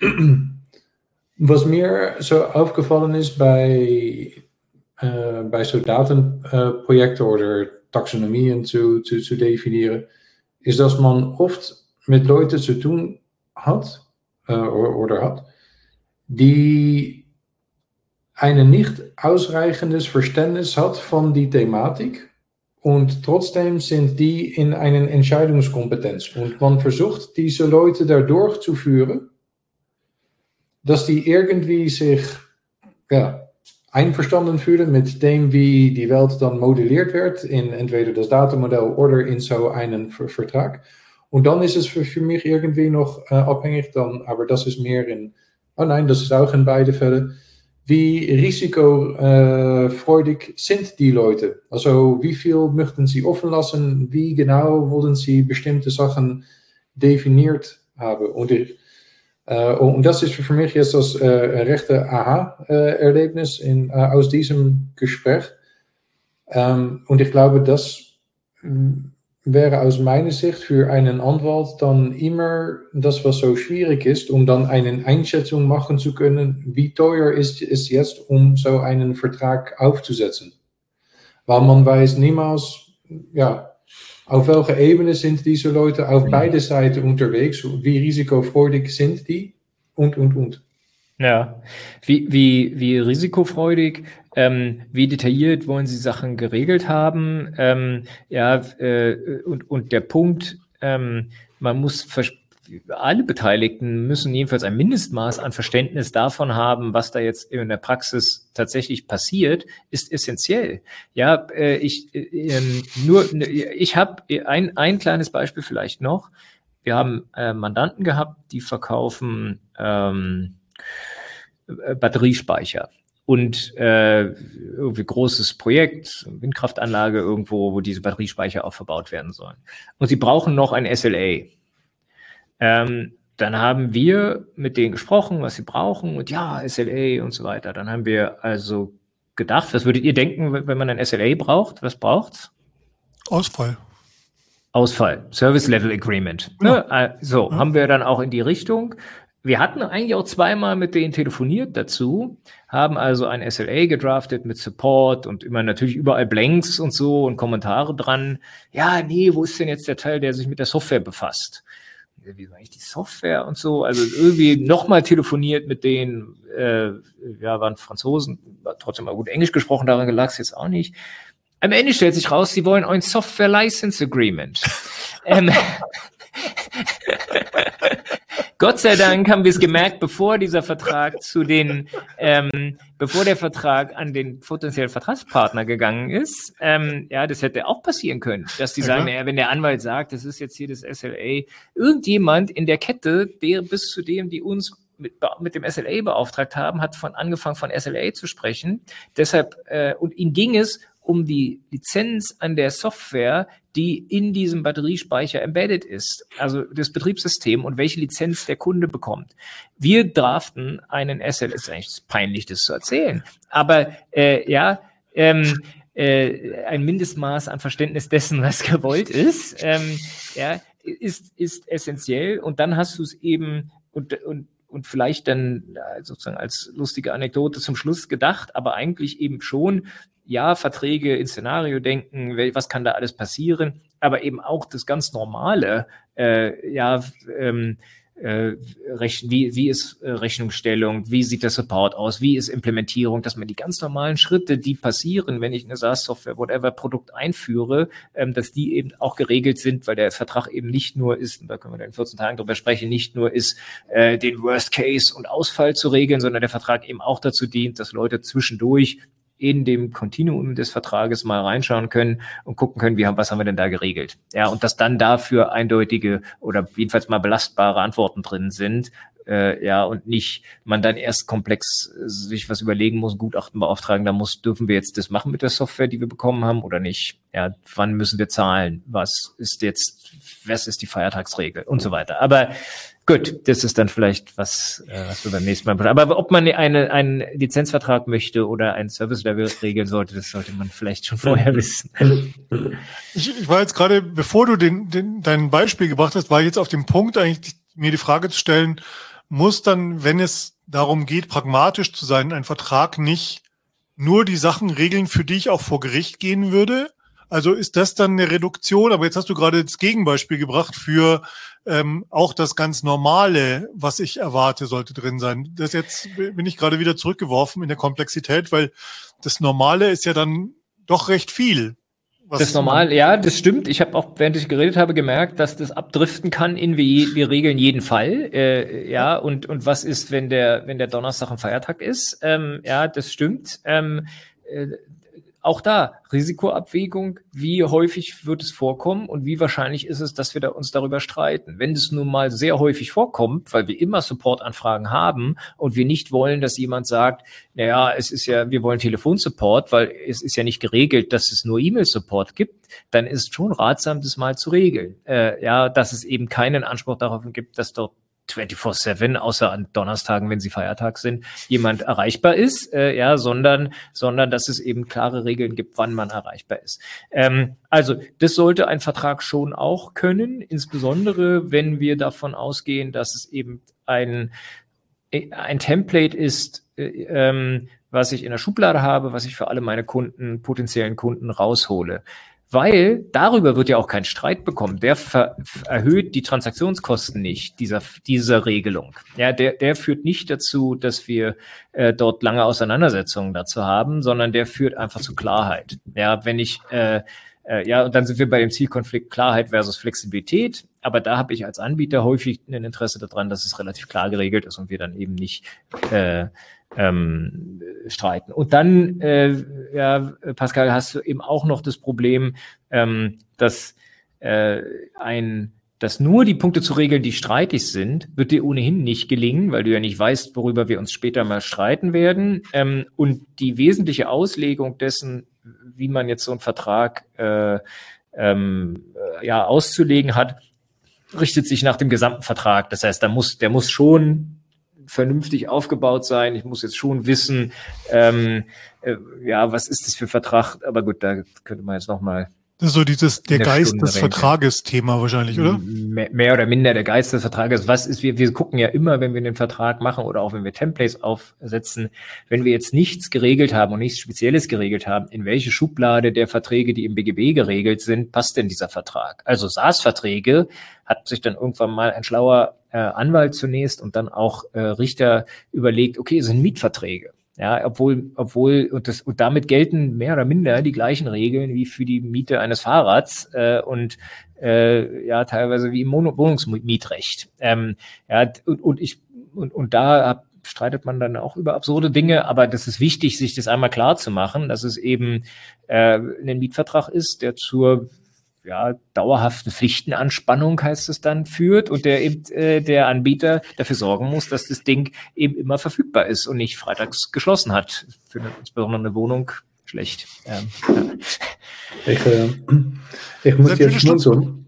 was mir so aufgefallen ist bei so Datenprojekten oder Taxonomien zu definieren, ist, dass man oft mit Leuten zu tun hat, die ein nicht ausreichendes Verständnis hat von die Thematik und trotzdem sind die in einer Entscheidungskompetenz. Und man versucht, diese Leute dadurch zu führen, dass die irgendwie sich einverstanden fühlen mit dem, wie die Welt dann modelliert wird, in entweder das Datenmodell oder in so einen Vertrag. Und dann ist es für mich irgendwie noch abhängig, aber das ist mehr das ist auch in beide Fälle, wie risikofreudig sind die Leute? Also wie viel möchten sie offen lassen? Wie genau wollen sie bestimmte Sachen definiert haben? Und das ist für mich jetzt das rechte Aha-Erlebnis aus diesem Gespräch. Und ich glaube, das wäre aus meiner Sicht für einen Anwalt dann immer das, was so schwierig ist, um dann eine Einschätzung machen zu können, wie teuer ist es jetzt, um so einen Vertrag aufzusetzen. Weil man weiß niemals, auf welcher Ebene sind diese Leute auf beide Seiten unterwegs, wie risikofreudig sind die und. Ja, wie risikofreudig, wie detailliert wollen Sie Sachen geregelt haben, und der Punkt, man muss alle Beteiligten müssen jedenfalls ein Mindestmaß an Verständnis davon haben, was da jetzt in der Praxis tatsächlich passiert, ist essentiell. Ja, ich habe ein kleines Beispiel vielleicht noch. Wir haben Mandanten gehabt, die verkaufen Batteriespeicher. Und irgendwie großes Projekt, Windkraftanlage irgendwo, wo diese Batteriespeicher auch verbaut werden sollen. Und sie brauchen noch ein SLA. Dann haben wir mit denen gesprochen, was sie brauchen und SLA und so weiter. Dann haben wir also gedacht, was würdet ihr denken, wenn man ein SLA braucht? Was braucht's? Ausfall. Service Level Agreement. Ja. Haben wir dann auch in die Richtung. Wir hatten eigentlich auch zweimal mit denen telefoniert dazu, haben also ein SLA gedraftet mit Support und immer natürlich überall Blanks und so und Kommentare dran. Ja, nee, wo ist denn jetzt der Teil, der sich mit der Software befasst? wie war eigentlich die Software und so, also irgendwie nochmal telefoniert mit denen, waren Franzosen, trotzdem mal gut Englisch gesprochen, daran lag es jetzt auch nicht. Am Ende stellt sich raus, sie wollen ein Software License Agreement. Gott sei Dank haben wir es gemerkt, bevor der Vertrag an den potenziellen Vertragspartner gegangen ist. Das hätte auch passieren können, dass die sagen, wenn der Anwalt sagt, das ist jetzt hier das SLA, irgendjemand in der Kette, bis zu dem, die uns mit dem SLA beauftragt haben, hat angefangen von SLA zu sprechen. Deshalb, und ihm ging es um die Lizenz an der Software, die in diesem Batteriespeicher embedded ist, also das Betriebssystem und welche Lizenz der Kunde bekommt. Wir draften einen SLA, ist eigentlich peinlich, das zu erzählen, aber ein Mindestmaß an Verständnis dessen, was gewollt ist, ist essentiell, und dann hast du es eben und vielleicht dann sozusagen als lustige Anekdote zum Schluss gedacht, aber eigentlich eben schon, Verträge in Szenario denken, was kann da alles passieren, aber eben auch das ganz normale, wie ist Rechnungsstellung, wie sieht der Support aus, wie ist Implementierung, dass man die ganz normalen Schritte, die passieren, wenn ich eine SaaS-Software, Produkt einführe, dass die eben auch geregelt sind, weil der Vertrag eben nicht nur ist, und da können wir dann in 14 Tagen drüber sprechen, nicht nur ist, den Worst Case und Ausfall zu regeln, sondern der Vertrag eben auch dazu dient, dass Leute zwischendurch in dem Kontinuum des Vertrages mal reinschauen können und gucken können, was haben wir denn da geregelt? Ja, und dass dann dafür eindeutige oder jedenfalls mal belastbare Antworten drin sind, und nicht man dann erst komplex sich was überlegen muss, Gutachten beauftragen, dürfen wir jetzt das machen mit der Software, die wir bekommen haben oder nicht? Ja, wann müssen wir zahlen? Was ist die Feiertagsregel und so weiter? Aber gut, das ist dann vielleicht was wir beim nächsten Mal. Aber ob man einen Lizenzvertrag möchte oder ein Service-Level regeln sollte, das sollte man vielleicht schon vorher wissen. Ich war jetzt gerade, bevor du dein Beispiel gebracht hast, war ich jetzt auf dem Punkt, eigentlich mir die Frage zu stellen, muss dann, wenn es darum geht, pragmatisch zu sein, ein Vertrag nicht nur die Sachen regeln, für die ich auch vor Gericht gehen würde? Also ist das dann eine Reduktion? Aber jetzt hast du gerade das Gegenbeispiel gebracht für auch das ganz Normale, was ich erwarte, sollte drin sein. Das jetzt bin ich gerade wieder zurückgeworfen in der Komplexität, weil das Normale ist ja dann doch recht viel. Das Normale, ja, das stimmt. Ich habe auch, während ich geredet habe, gemerkt, dass das abdriften kann in wir regeln jeden Fall. Und was ist, wenn der Donnerstag ein Feiertag ist? Das stimmt. Auch da, Risikoabwägung, wie häufig wird es vorkommen und wie wahrscheinlich ist es, dass wir uns darüber streiten. Wenn es nun mal sehr häufig vorkommt, weil wir immer Supportanfragen haben und wir nicht wollen, dass jemand sagt, wir wollen Telefonsupport, weil es ist ja nicht geregelt, dass es nur E-Mail-Support gibt, dann ist schon ratsam, das mal zu regeln. Dass es eben keinen Anspruch darauf gibt, dass dort 24/7, außer an Donnerstagen, wenn sie Feiertag sind, jemand erreichbar ist, sondern dass es eben klare Regeln gibt, wann man erreichbar ist. Also das sollte ein Vertrag schon auch können, insbesondere wenn wir davon ausgehen, dass es eben ein Template ist, was ich in der Schublade habe, was ich für alle meine potenziellen Kunden raushole. Weil darüber wird ja auch kein Streit bekommen. Der erhöht die Transaktionskosten nicht, dieser Regelung. Ja, der führt nicht dazu, dass wir dort lange Auseinandersetzungen dazu haben, sondern der führt einfach zu Klarheit. Ja, wenn ich und dann sind wir bei dem Zielkonflikt Klarheit versus Flexibilität. Aber da habe ich als Anbieter häufig ein Interesse daran, dass es relativ klar geregelt ist und wir dann eben nicht streiten. Und dann, Pascal, hast du eben auch noch das Problem, dass nur die Punkte zu regeln, die streitig sind, wird dir ohnehin nicht gelingen, weil du ja nicht weißt, worüber wir uns später mal streiten werden. Und die wesentliche Auslegung dessen, wie man jetzt so einen Vertrag auszulegen hat, richtet sich nach dem gesamten Vertrag. Das heißt, der muss schon vernünftig aufgebaut sein. Ich muss jetzt schon wissen, was ist das für Vertrag? Aber gut, da könnte man jetzt nochmal. Das ist so der Geist des Stunde Vertrages-Thema wahrscheinlich, oder? Mehr oder minder der Geist des Vertrages. Wir gucken ja immer, wenn wir einen Vertrag machen oder auch wenn wir Templates aufsetzen, wenn wir jetzt nichts geregelt haben und nichts Spezielles geregelt haben, in welche Schublade der Verträge, die im BGB geregelt sind, passt denn dieser Vertrag? Also SaaS-Verträge hat sich dann irgendwann mal ein schlauer Anwalt zunächst und dann auch Richter überlegt, okay, es sind Mietverträge. Ja, obwohl, und damit gelten mehr oder minder die gleichen Regeln wie für die Miete eines Fahrrads und teilweise wie im Wohnungsmietrecht. Und da streitet man dann auch über absurde Dinge, aber das ist wichtig, sich das einmal klar zu machen, dass es eben ein Mietvertrag ist, der zur dauerhafte Pflichtenanspannung heißt es dann führt und der Anbieter dafür sorgen muss, dass das Ding eben immer verfügbar ist und nicht freitags geschlossen hat. Für insbesondere eine Wohnung schlecht. Ich muss jetzt schmunzeln.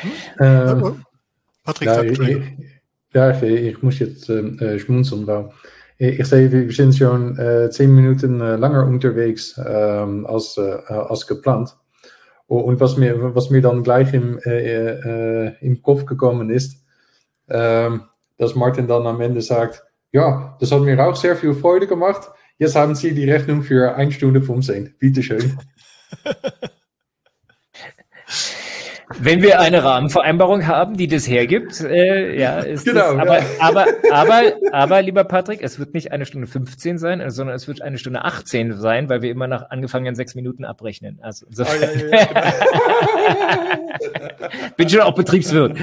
Patrick, ich muss jetzt schmunzeln. Weil ich sehe, wir sind schon 10 Minuten langer unterwegs als geplant. Und was mir dann gleich im Kopf gekommen ist, dass Martin dann am Ende sagt, ja, das hat mir auch sehr viel Freude gemacht. Jetzt haben Sie die Rechnung für 1 Stunde 15. Bitteschön. Wenn wir eine Rahmenvereinbarung haben, die das hergibt, ist genau, das, aber, lieber Patrick, es wird nicht 1 Stunde 15 sein, sondern es wird 1 Stunde 18 sein, weil wir immer nach angefangenen 6 Minuten abrechnen. Also insofern. Bin schon auch Betriebswirt.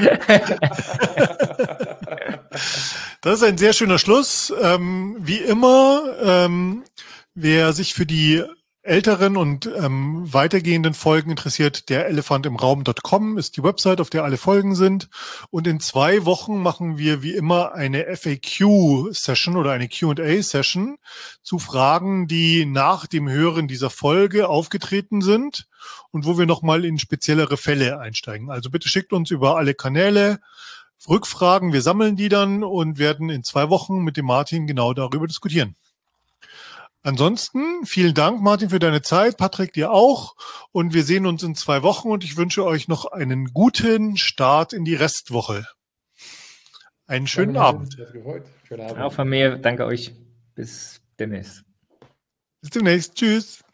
Das ist ein sehr schöner Schluss. Wie immer, wer sich für die älteren und weitergehenden Folgen interessiert, der elefantimraum.com ist die Website, auf der alle Folgen sind. Und in 2 Wochen machen wir wie immer eine FAQ-Session oder eine Q&A-Session zu Fragen, die nach dem Hören dieser Folge aufgetreten sind und wo wir nochmal in speziellere Fälle einsteigen. Also bitte schickt uns über alle Kanäle Rückfragen. Wir sammeln die dann und werden in 2 Wochen mit dem Martin genau darüber diskutieren. Ansonsten vielen Dank, Martin, für deine Zeit. Patrick, dir auch. Und wir sehen uns in 2 Wochen und ich wünsche euch noch einen guten Start in die Restwoche. Einen schönen Abend. Auch von mir. Danke euch. Bis demnächst. Bis demnächst. Tschüss.